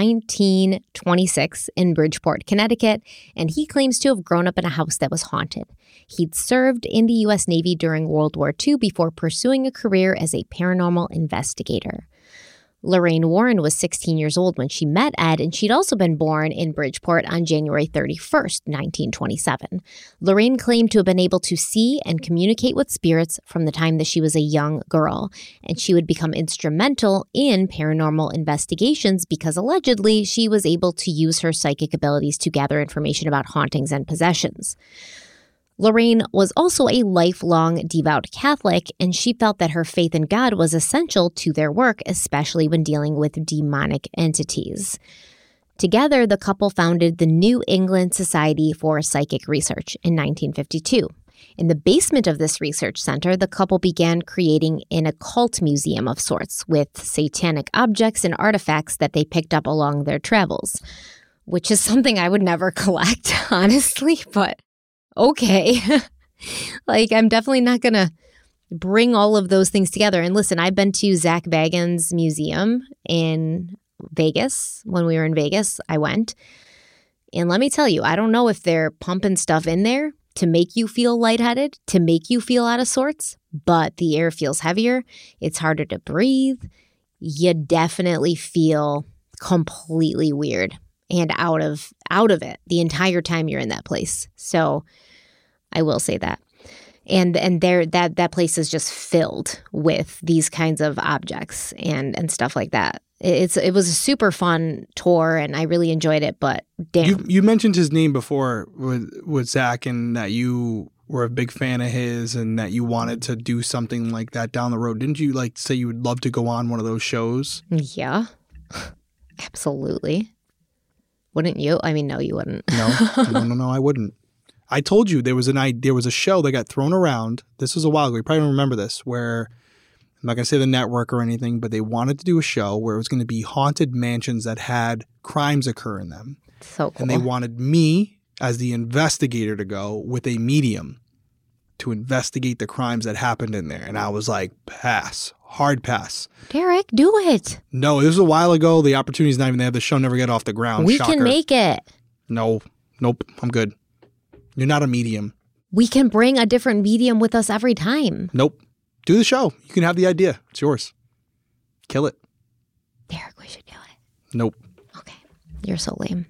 Speaker 1: 1926 in Bridgeport, Connecticut, and he claims to have grown up in a house that was haunted. He'd served in the U.S. Navy during World War II before pursuing a career as a paranormal investigator. Lorraine Warren was 16 years old when she met Ed, and she'd also been born in Bridgeport on January 31st, 1927. Lorraine claimed to have been able to see and communicate with spirits from the time that she was a young girl, and she would become instrumental in paranormal investigations because allegedly she was able to use her psychic abilities to gather information about hauntings and possessions. Lorraine was also a lifelong devout Catholic, and she felt that her faith in God was essential to their work, especially when dealing with demonic entities. Together, the couple founded the New England Society for Psychic Research in 1952. In the basement of this research center, the couple began creating an occult museum of sorts with satanic objects and artifacts that they picked up along their travels, which is something I would never collect, honestly, but okay. I'm definitely not going to bring all of those things together. And listen, I've been to Zach Bagans' museum in Vegas. When we were in Vegas, I went. And let me tell you, I don't know if they're pumping stuff in there to make you feel lightheaded, to make you feel out of sorts, but the air feels heavier. It's harder to breathe. You definitely feel completely weird and out of it the entire time you're in that place. So I will say that. And there that place is just filled with these kinds of objects and stuff like that. It was a super fun tour and I really enjoyed it, but damn.
Speaker 2: You mentioned his name before with Zach, and that you were a big fan of his and that you wanted to do something like that down the road. Didn't you say you would love to go on one of those shows?
Speaker 1: Yeah. Absolutely. Wouldn't you? I mean, no, you wouldn't.
Speaker 2: No, I wouldn't. I told you there was a show that got thrown around. This was a while ago. You probably don't remember this, where I'm not going to say the network or anything, but they wanted to do a show where it was going to be haunted mansions that had crimes occur in them.
Speaker 1: So cool.
Speaker 2: And they wanted me as the investigator to go with a medium to investigate the crimes that happened in there. And I was like, pass. Hard pass.
Speaker 1: Derek, do it.
Speaker 2: No, this was a while ago. The opportunity's not even there. The show never got off the ground.
Speaker 1: We
Speaker 2: Shocker.
Speaker 1: can make it.
Speaker 2: No. Nope. I'm good. You're not a medium.
Speaker 1: We can bring a different medium with us every time.
Speaker 2: Nope. Do the show. You can have the idea. It's yours. Kill it.
Speaker 1: Derek, we should kill it.
Speaker 2: Nope.
Speaker 1: Okay. You're so lame.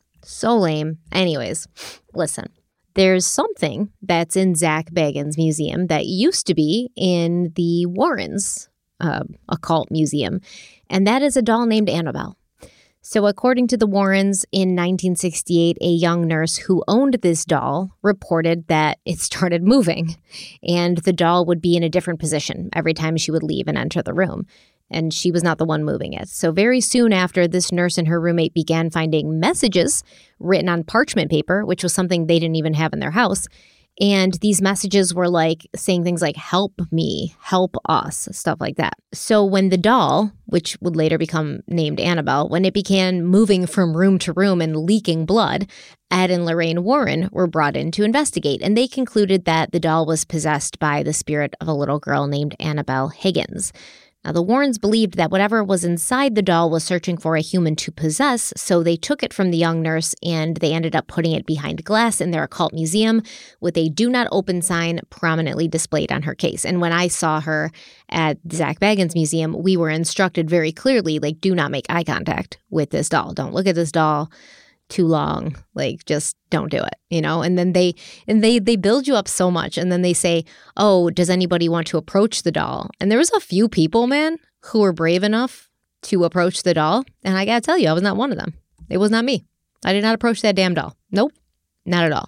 Speaker 1: So lame. Anyways, listen. There's something that's in Zak Bagans' museum that used to be in the Warrens' occult museum, and that is a doll named Annabelle. So according to the Warrens, in 1968, a young nurse who owned this doll reported that it started moving, and the doll would be in a different position every time she would leave and enter the room. And she was not the one moving it. So very soon after, this nurse and her roommate began finding messages written on parchment paper, which was something they didn't even have in their house. And these messages were like saying things like, help me, help us, stuff like that. So when the doll, which would later become named Annabelle, when it began moving from room to room and leaking blood, Ed and Lorraine Warren were brought in to investigate. And they concluded that the doll was possessed by the spirit of a little girl named Annabelle Higgins. Now, the Warrens believed that whatever was inside the doll was searching for a human to possess, so they took it from the young nurse and they ended up putting it behind glass in their occult museum with a do not open sign prominently displayed on her case. And when I saw her at Zak Bagans' museum, we were instructed very clearly, like, do not make eye contact with this doll. Don't look at this doll too long. Like, just don't do it, you know? And then they build you up so much. And then they say, oh, does anybody want to approach the doll? And there was a few people, man, who were brave enough to approach the doll. And I gotta tell you, I was not one of them. It was not me. I did not approach that damn doll. Nope, not at all.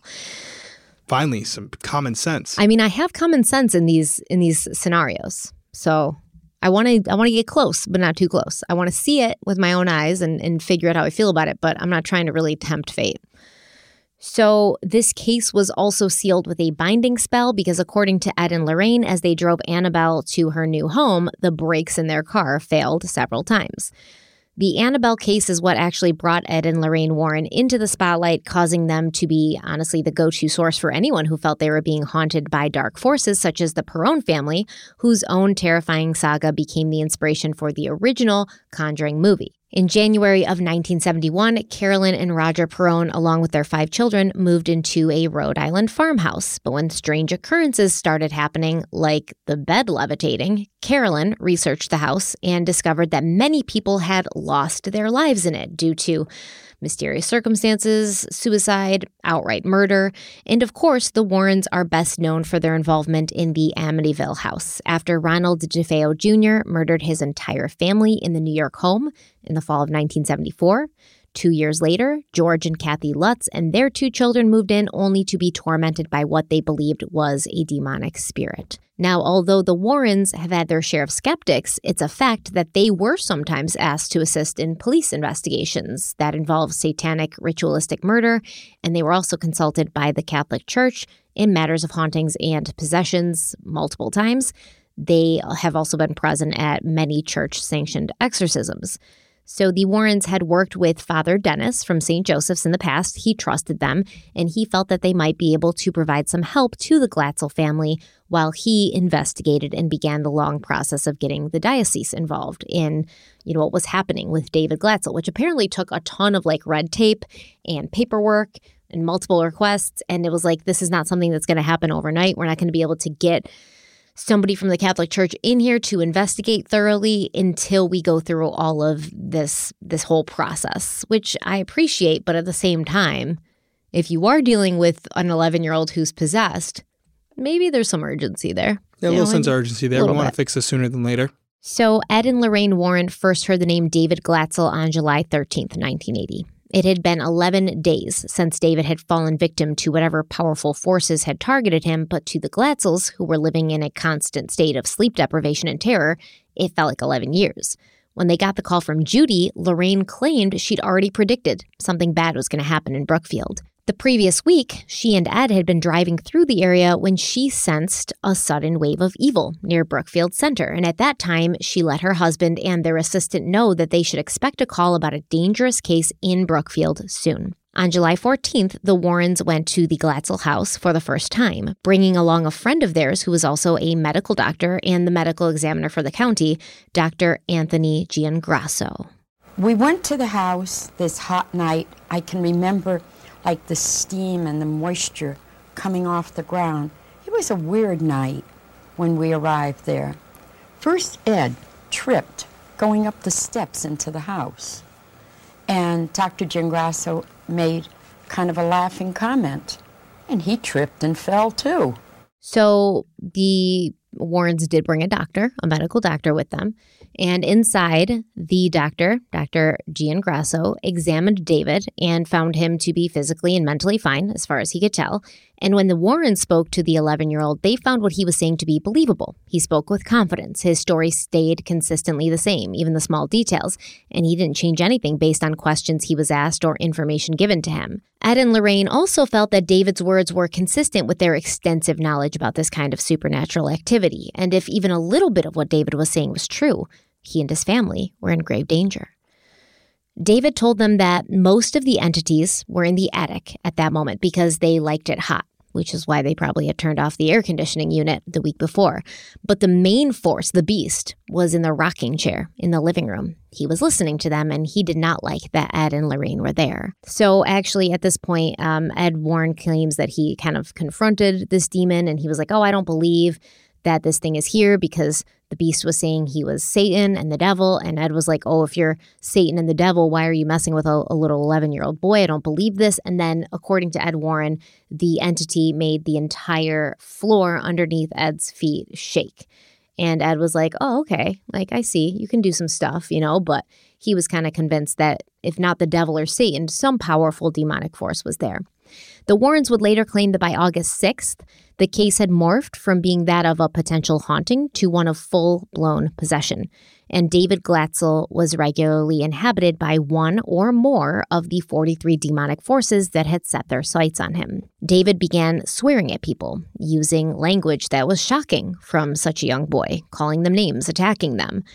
Speaker 2: Finally, some common sense.
Speaker 1: I mean, I have common sense in these scenarios. So I want to get close, but not too close. I want to see it with my own eyes and figure out how I feel about it, but I'm not trying to really tempt fate. So this case was also sealed with a binding spell because according to Ed and Lorraine, as they drove Annabelle to her new home, the brakes in their car failed several times. The Annabelle case is what actually brought Ed and Lorraine Warren into the spotlight, causing them to be, honestly, the go-to source for anyone who felt they were being haunted by dark forces, such as the Perron family, whose own terrifying saga became the inspiration for the original Conjuring movie. In January of 1971, Carolyn and Roger Perron, along with their 5 children, moved into a Rhode Island farmhouse. But when strange occurrences started happening, like the bed levitating, Carolyn researched the house and discovered that many people had lost their lives in it due to mysterious circumstances, suicide, outright murder, and of course, the Warrens are best known for their involvement in the Amityville house after Ronald DeFeo Jr. murdered his entire family in the New York home in the fall of 1974. 2 years later, George and Kathy Lutz and their 2 children moved in only to be tormented by what they believed was a demonic spirit. Now, although the Warrens have had their share of skeptics, it's a fact that they were sometimes asked to assist in police investigations that involve satanic ritualistic murder, and they were also consulted by the Catholic Church in matters of hauntings and possessions multiple times. They have also been present at many church-sanctioned exorcisms. So the Warrens had worked with Father Dennis from St. Joseph's in the past. He trusted them, and he felt that they might be able to provide some help to the Glatzel family while he investigated and began the long process of getting the diocese involved in, what was happening with David Glatzel, which apparently took a ton of red tape and paperwork and multiple requests. And it was like, this is not something that's going to happen overnight. We're not going to be able to get somebody from the Catholic Church in here to investigate thoroughly until we go through all of this whole process, which I appreciate. But at the same time, if you are dealing with an 11-year-old who's possessed, maybe there's some urgency there.
Speaker 2: Yeah, a little sense of urgency there. We want to fix this sooner than later.
Speaker 1: So Ed and Lorraine Warren first heard the name David Glatzel on July 13th, 1980. It had been 11 days since David had fallen victim to whatever powerful forces had targeted him, but to the Glatzels, who were living in a constant state of sleep deprivation and terror, it felt like 11 years. When they got the call from Judy, Lorraine claimed she'd already predicted something bad was going to happen in Brookfield. The previous week, she and Ed had been driving through the area when she sensed a sudden wave of evil near Brookfield Center. And at that time, she let her husband and their assistant know that they should expect a call about a dangerous case in Brookfield soon. On July 14th, the Warrens went to the Glatzel house for the first time, bringing along a friend of theirs who was also a medical doctor and the medical examiner for the county, Dr. Anthony Giangrasso.
Speaker 3: We went to the house this hot night. I can remember like the steam and the moisture coming off the ground. It was a weird night when we arrived there. First, Ed tripped going up the steps into the house. And Dr. Giangrasso made kind of a laughing comment. And he tripped and fell too.
Speaker 1: So the Warrens did bring a medical doctor with them. And inside, the doctor, Dr. Giangrasso, examined David and found him to be physically and mentally fine, as far as he could tell. And when the Warrens spoke to the 11-year-old, they found what he was saying to be believable. He spoke with confidence. His story stayed consistently the same, even the small details, and he didn't change anything based on questions he was asked or information given to him. Ed and Lorraine also felt that David's words were consistent with their extensive knowledge about this kind of supernatural activity, and if even a little bit of what David was saying was true, he and his family were in grave danger. David told them that most of the entities were in the attic at that moment because they liked it hot, which is why they probably had turned off the air conditioning unit the week before. But the main force, the beast, was in the rocking chair in the living room. He was listening to them, and he did not like that Ed and Lorraine were there. So actually, at this point, Ed Warren claims that he kind of confronted this demon, and he was like, I don't believe that this thing is here because the beast was saying he was Satan and the devil. And Ed was like, if you're Satan and the devil, why are you messing with a little 11-year-old boy? I don't believe this. And then according to Ed Warren, the entity made the entire floor underneath Ed's feet shake. And Ed was like, okay, I see, you can do some stuff, but he was kind of convinced that if not the devil or Satan, some powerful demonic force was there. The Warrens would later claim that by August 6th, the case had morphed from being that of a potential haunting to one of full-blown possession. And David Glatzel was regularly inhabited by one or more of the 43 demonic forces that had set their sights on him. David began swearing at people, using language that was shocking from such a young boy, calling them names, attacking them.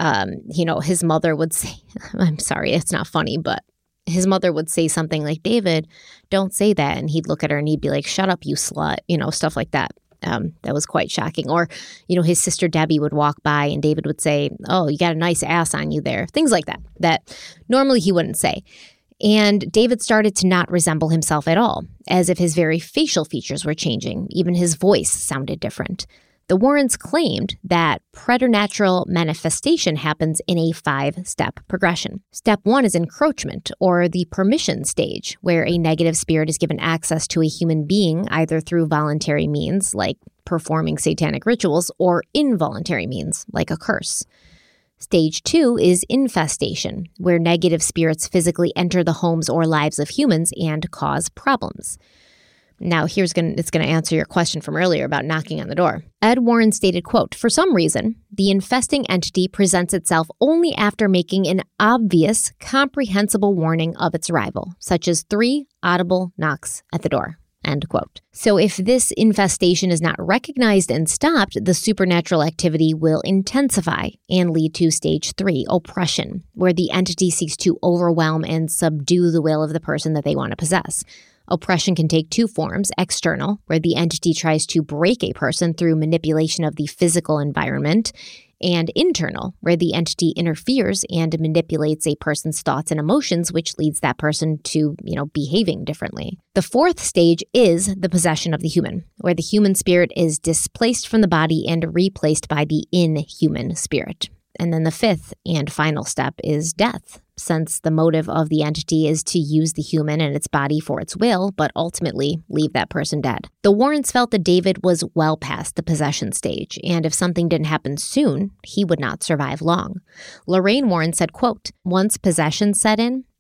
Speaker 1: His mother would say, I'm sorry, it's not funny, but his mother would say something like, David, don't say that. And he'd look at her and he'd be like, shut up, you slut, stuff like that. That was quite shocking. Or, his sister Debbie would walk by and David would say, oh, you got a nice ass on you there. Things like that normally he wouldn't say. And David started to not resemble himself at all, as if his very facial features were changing. Even his voice sounded different. The Warrens claimed that preternatural manifestation happens in a 5-step progression. Step 1 is encroachment, or the permission stage, where a negative spirit is given access to a human being either through voluntary means, like performing satanic rituals, or involuntary means, like a curse. Stage 2 is infestation, where negative spirits physically enter the homes or lives of humans and cause problems. Now, it's going to answer your question from earlier about knocking on the door. Ed Warren stated, quote, for some reason, the infesting entity presents itself only after making an obvious, comprehensible warning of its arrival, such as 3 audible knocks at the door, end quote. So if this infestation is not recognized and stopped, the supernatural activity will intensify and lead to stage 3, oppression, where the entity seeks to overwhelm and subdue the will of the person that they want to possess. Oppression can take 2 forms, external, where the entity tries to break a person through manipulation of the physical environment, and internal, where the entity interferes and manipulates a person's thoughts and emotions, which leads that person to, behaving differently. The 4th stage is the possession of the human, where the human spirit is displaced from the body and replaced by the inhuman spirit. And then the 5th and final step is death, since the motive of the entity is to use the human and its body for its will, but ultimately leave that person dead. The Warrens felt that David was well past the possession stage, and if something didn't happen soon, he would not survive long. Lorraine Warren said, quote, once possession set in,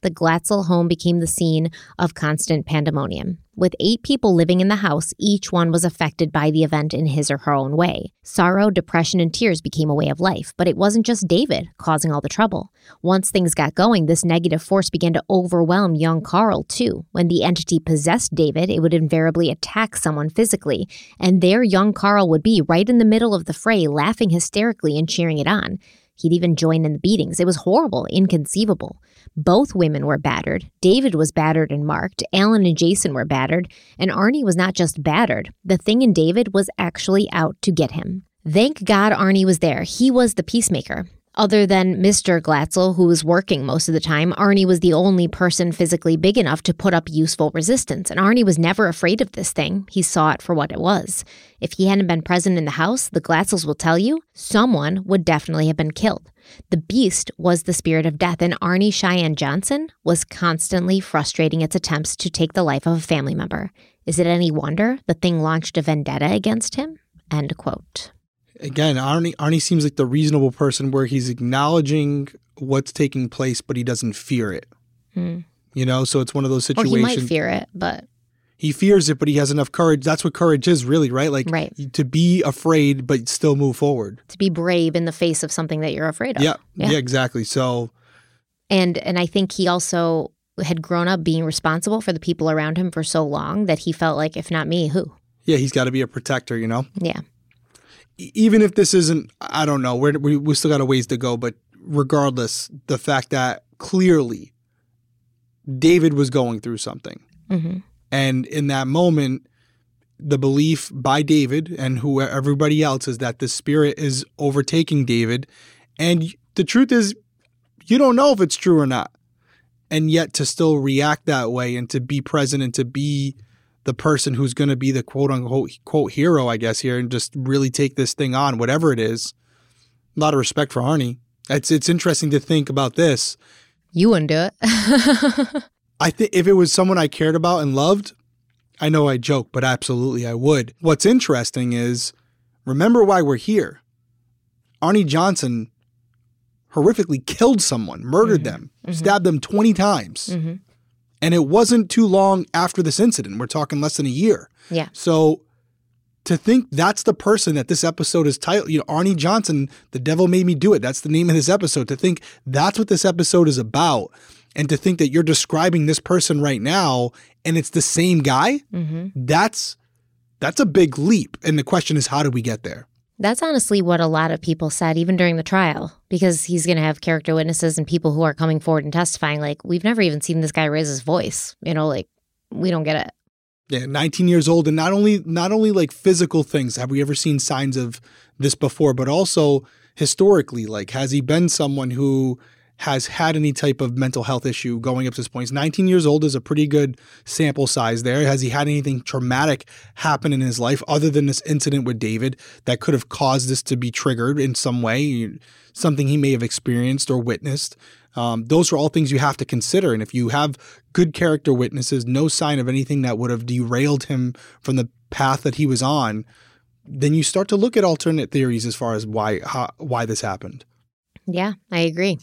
Speaker 1: the Glatzel home became the scene of constant pandemonium. With 8 people living in the house, each one was affected by the event in his or her own way. Sorrow, depression, and tears became a way of life, but it wasn't just David causing all the trouble. Once things got going, this negative force began to overwhelm young Carl, too. When the entity possessed David, it would invariably attack someone physically, and there young Carl would be, right in the middle of the fray, laughing hysterically and cheering it on. He'd even join in the beatings. It was horrible, inconceivable. Both women were battered. David was battered and marked. Alan and Jason were battered. And Arnie was not just battered. The thing in David was actually out to get him. Thank God Arnie was there. He was the peacemaker. Other than Mr. Glatzel, who was working most of the time, Arnie was the only person physically big enough to put up useful resistance, and Arnie was never afraid of this thing. He saw it for what it was. If he hadn't been present in the house, the Glatzels will tell you, someone would definitely have been killed. The beast was the spirit of death, and Arnie Cheyenne Johnson was constantly frustrating its attempts to take the life of a family member. Is it any wonder the thing launched a vendetta against him? End quote.
Speaker 2: Again, Arnie seems like the reasonable person where he's acknowledging what's taking place, but he doesn't fear it. You know, so it's one of those situations.
Speaker 1: Or he might fear it, but...
Speaker 2: He fears it, but he has enough courage. That's what courage is, really, right? Like, to be afraid, but still move forward.
Speaker 1: To be brave in the face of something that you're afraid of.
Speaker 2: Yeah, exactly. So...
Speaker 1: And I think he also had grown up being responsible for the people around him for so long that he felt like, if not me, who?
Speaker 2: Yeah, he's got to be a protector, you know?
Speaker 1: Yeah.
Speaker 2: Even if this isn't, I don't know, we still got a ways to go, but regardless, the fact that clearly David was going through something. Mm-hmm. And in that moment, the belief by David and everybody else is that the spirit is overtaking David. And the truth is, you don't know if it's true or not. And yet to still react that way and to be present and to be the person who's going to be the quote-unquote hero, I guess, here, and just really take this thing on, whatever it is. A lot of respect for Arnie. It's interesting to think about this.
Speaker 1: You wouldn't do it.
Speaker 2: I think if it was someone I cared about and loved, I know I joke, but absolutely I would. What's interesting is, remember why we're here. Arnie Johnson horrifically killed someone, murdered them, stabbed them 20 times. Mm-hmm. And it wasn't too long after this incident. We're talking less than a year.
Speaker 1: Yeah.
Speaker 2: So to think that's the person that this episode is titled, Arnie Johnson, The Devil Made Me Do It. That's the name of this episode. To think that's what this episode is about. And to think that you're describing this person right now and it's the same guy, that's a big leap. And the question is, how do we get there?
Speaker 1: That's honestly what a lot of people said, even during the trial, because he's going to have character witnesses and people who are coming forward and testifying. Like, we've never even seen this guy raise his voice. We don't get it.
Speaker 2: Yeah, 19 years old. And not only like physical things. Have we ever seen signs of this before? But also historically, like, has he been someone who has had any type of mental health issue going up to this point? He's 19 years old is a pretty good sample size there. Has he had anything traumatic happen in his life other than this incident with David that could have caused this to be triggered in some way, something he may have experienced or witnessed? Those are all things you have to consider. And if you have good character witnesses, no sign of anything that would have derailed him from the path that he was on, then you start to look at alternate theories as far as why this happened.
Speaker 1: Yeah, I agree.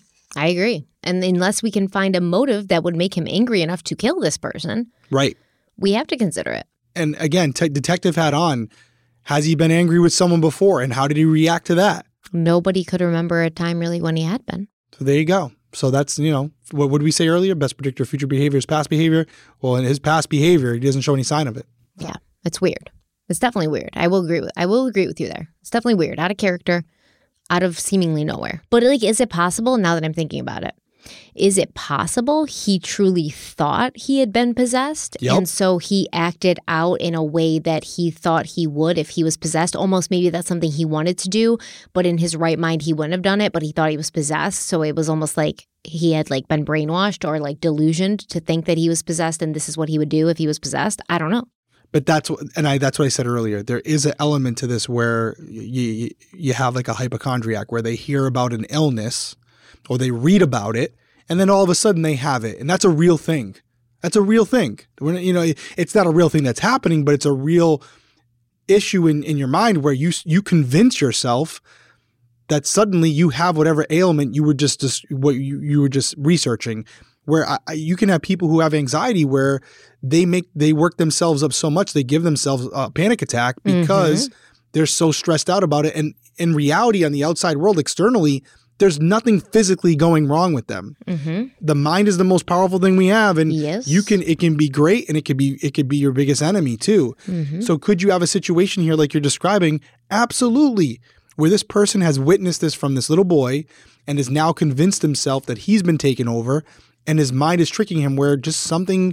Speaker 1: And unless we can find a motive that would make him angry enough to kill this person,
Speaker 2: right,
Speaker 1: we have to consider it.
Speaker 2: And again, detective hat on, has he been angry with someone before? And how did he react to that?
Speaker 1: Nobody could remember a time really when he had been.
Speaker 2: So there you go. So that's, what did we say earlier? Best predictor of future behavior is past behavior. Well, in his past behavior, he doesn't show any sign of it.
Speaker 1: Yeah, it's weird. It's definitely weird. I will agree with you there. It's definitely weird. Out of character. Out of seemingly nowhere. But is it possible, now that I'm thinking about it, is it possible he truly thought he had been possessed?
Speaker 2: Yep.
Speaker 1: And so he acted out in a way that he thought he would if he was possessed? Almost maybe that's something he wanted to do, but in his right mind he wouldn't have done it, but he thought he was possessed. So it was almost like he had been brainwashed or delusioned to think that he was possessed and this is what he would do if he was possessed. I don't know.
Speaker 2: But that's what I said earlier. There is an element to this where you have a hypochondriac where they hear about an illness or they read about it and then all of a sudden they have it. And that's a real thing. That's a real thing. It's not a real thing that's happening, but it's a real issue in your mind where you convince yourself that suddenly you have whatever ailment you were just what you were just researching, where you can have people who have anxiety where they work themselves up so much, they give themselves a panic attack because they're so stressed out about it. And in reality, on the outside world, externally, there's nothing physically going wrong with them. The mind is the most powerful thing we have, and it can be great, and it could be your biggest enemy too. So could you have a situation here like you're describing? Absolutely, where this person has witnessed this from this little boy and is now convinced himself that he's been taken over, and his mind is tricking him where just something,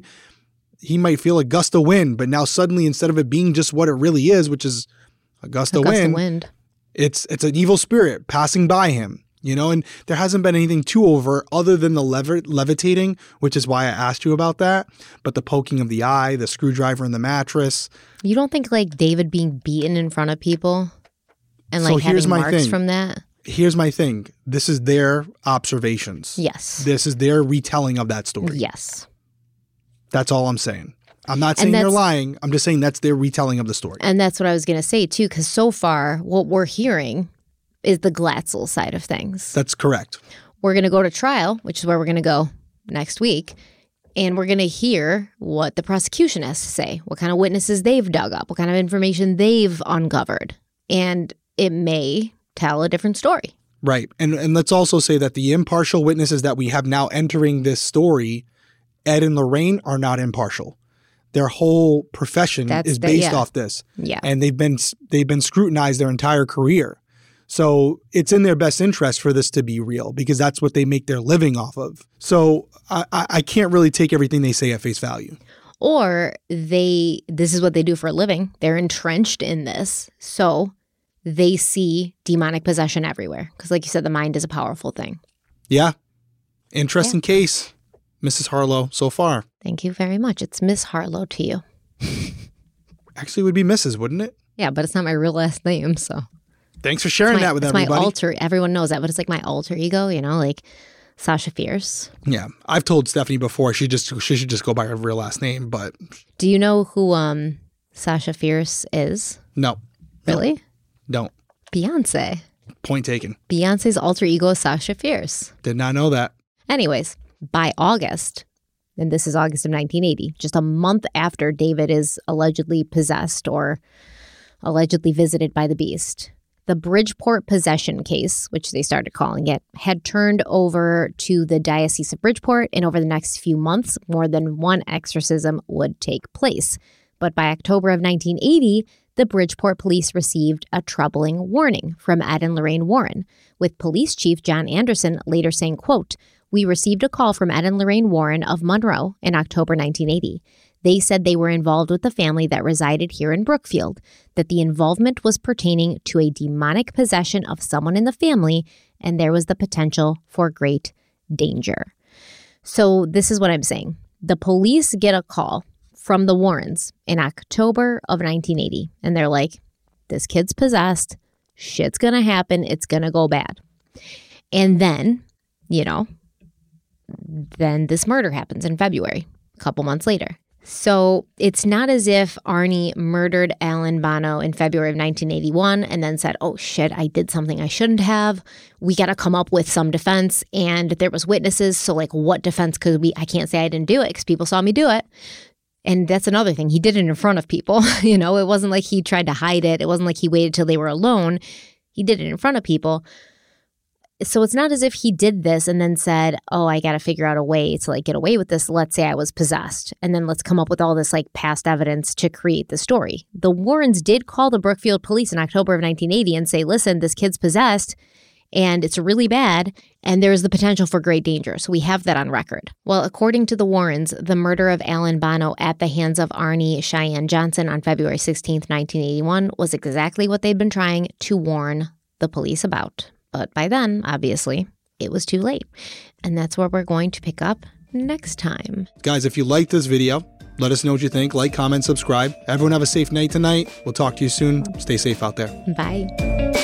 Speaker 2: he might feel a gust of wind, but now suddenly instead of it being just what it really is, which is a gust of wind, it's an evil spirit passing by him. And there hasn't been anything too overt other than the levitating, which is why I asked you about that. But the poking of the eye, the screwdriver in the mattress.
Speaker 1: You don't think like David being beaten in front of people and like having marks from that?
Speaker 2: Here's my thing. This is their observations.
Speaker 1: Yes.
Speaker 2: This is their retelling of that story.
Speaker 1: Yes.
Speaker 2: That's all I'm saying. I'm not saying they're lying. I'm just saying that's their retelling of the story.
Speaker 1: And that's what I was going to say too, because so far what we're hearing is the Glatzel side of things.
Speaker 2: That's correct.
Speaker 1: We're going to go to trial, which is where we're going to go next week, and we're going to hear what the prosecution has to say, what kind of witnesses they've dug up, what kind of information they've uncovered, and it may tell a different story.
Speaker 2: Right. And let's also say that the impartial witnesses that we have now entering this story, Ed and Lorraine, are not impartial. Their whole profession is based off this.
Speaker 1: Yeah.
Speaker 2: And they've been scrutinized their entire career. So it's in their best interest for this to be real because that's what they make their living off of. So I can't really take everything they say at face value.
Speaker 1: Or this is what they do for a living. They're entrenched in this. So they see demonic possession everywhere. Because like you said, the mind is a powerful thing.
Speaker 2: Yeah. Interesting case, Mrs. Harlow, so far.
Speaker 1: Thank you very much. It's Miss Harlow to you.
Speaker 2: Actually, it would be Mrs., wouldn't it?
Speaker 1: Yeah, but it's not my real last name, so...
Speaker 2: Thanks for sharing that with everybody.
Speaker 1: It's my everyone knows that, but it's like my alter ego, like Sasha Fierce.
Speaker 2: Yeah. I've told Stephanie before she should just go by her real last name, but...
Speaker 1: Do you know who Sasha Fierce is?
Speaker 2: No.
Speaker 1: Really?
Speaker 2: Don't.
Speaker 1: Beyonce.
Speaker 2: Point taken.
Speaker 1: Beyonce's alter ego is Sasha Fierce.
Speaker 2: Did not know that.
Speaker 1: Anyways, by August, and this is August of 1980, just a month after David is allegedly possessed or allegedly visited by the beast, the Bridgeport possession case, which they started calling it, had turned over to the Diocese of Bridgeport, and over the next few months, more than one exorcism would take place. But by October of 1980, the Bridgeport police received a troubling warning from Ed and Lorraine Warren, with Police Chief John Anderson later saying, quote, "We received a call from Ed and Lorraine Warren of Monroe in October 1980. They said they were involved with the family that resided here in Brookfield, that the involvement was pertaining to a demonic possession of someone in the family, and there was the potential for great danger." So this is what I'm saying. The police get a call from the Warrens in October of 1980, and they're like, this kid's possessed, shit's gonna happen, it's gonna go bad. And then, then this murder happens in February, a couple months later. So it's not as if Arnie murdered Alan Bono in February of 1981 and then said, oh shit, I did something I shouldn't have. We got to come up with some defense. And there was witnesses. So like what defense could I can't say I didn't do it because people saw me do it. And that's another thing. He did it in front of people. It wasn't like he tried to hide it. It wasn't like he waited till they were alone. He did it in front of people. So it's not as if he did this and then said, oh, I got to figure out a way to get away with this. Let's say I was possessed. And then let's come up with all this past evidence to create the story. The Warrens did call the Brookfield police in October of 1980 and say, listen, this kid's possessed and it's really bad and there's the potential for great danger. So we have that on record. Well, according to the Warrens, the murder of Alan Bono at the hands of Arnie Cheyenne Johnson on February 16th, 1981 was exactly what they'd been trying to warn the police about. But by then, obviously, it was too late. And that's where we're going to pick up next time.
Speaker 2: Guys, if you liked this video, let us know what you think. Like, comment, subscribe. Everyone have a safe night tonight. We'll talk to you soon. Stay safe out there.
Speaker 1: Bye.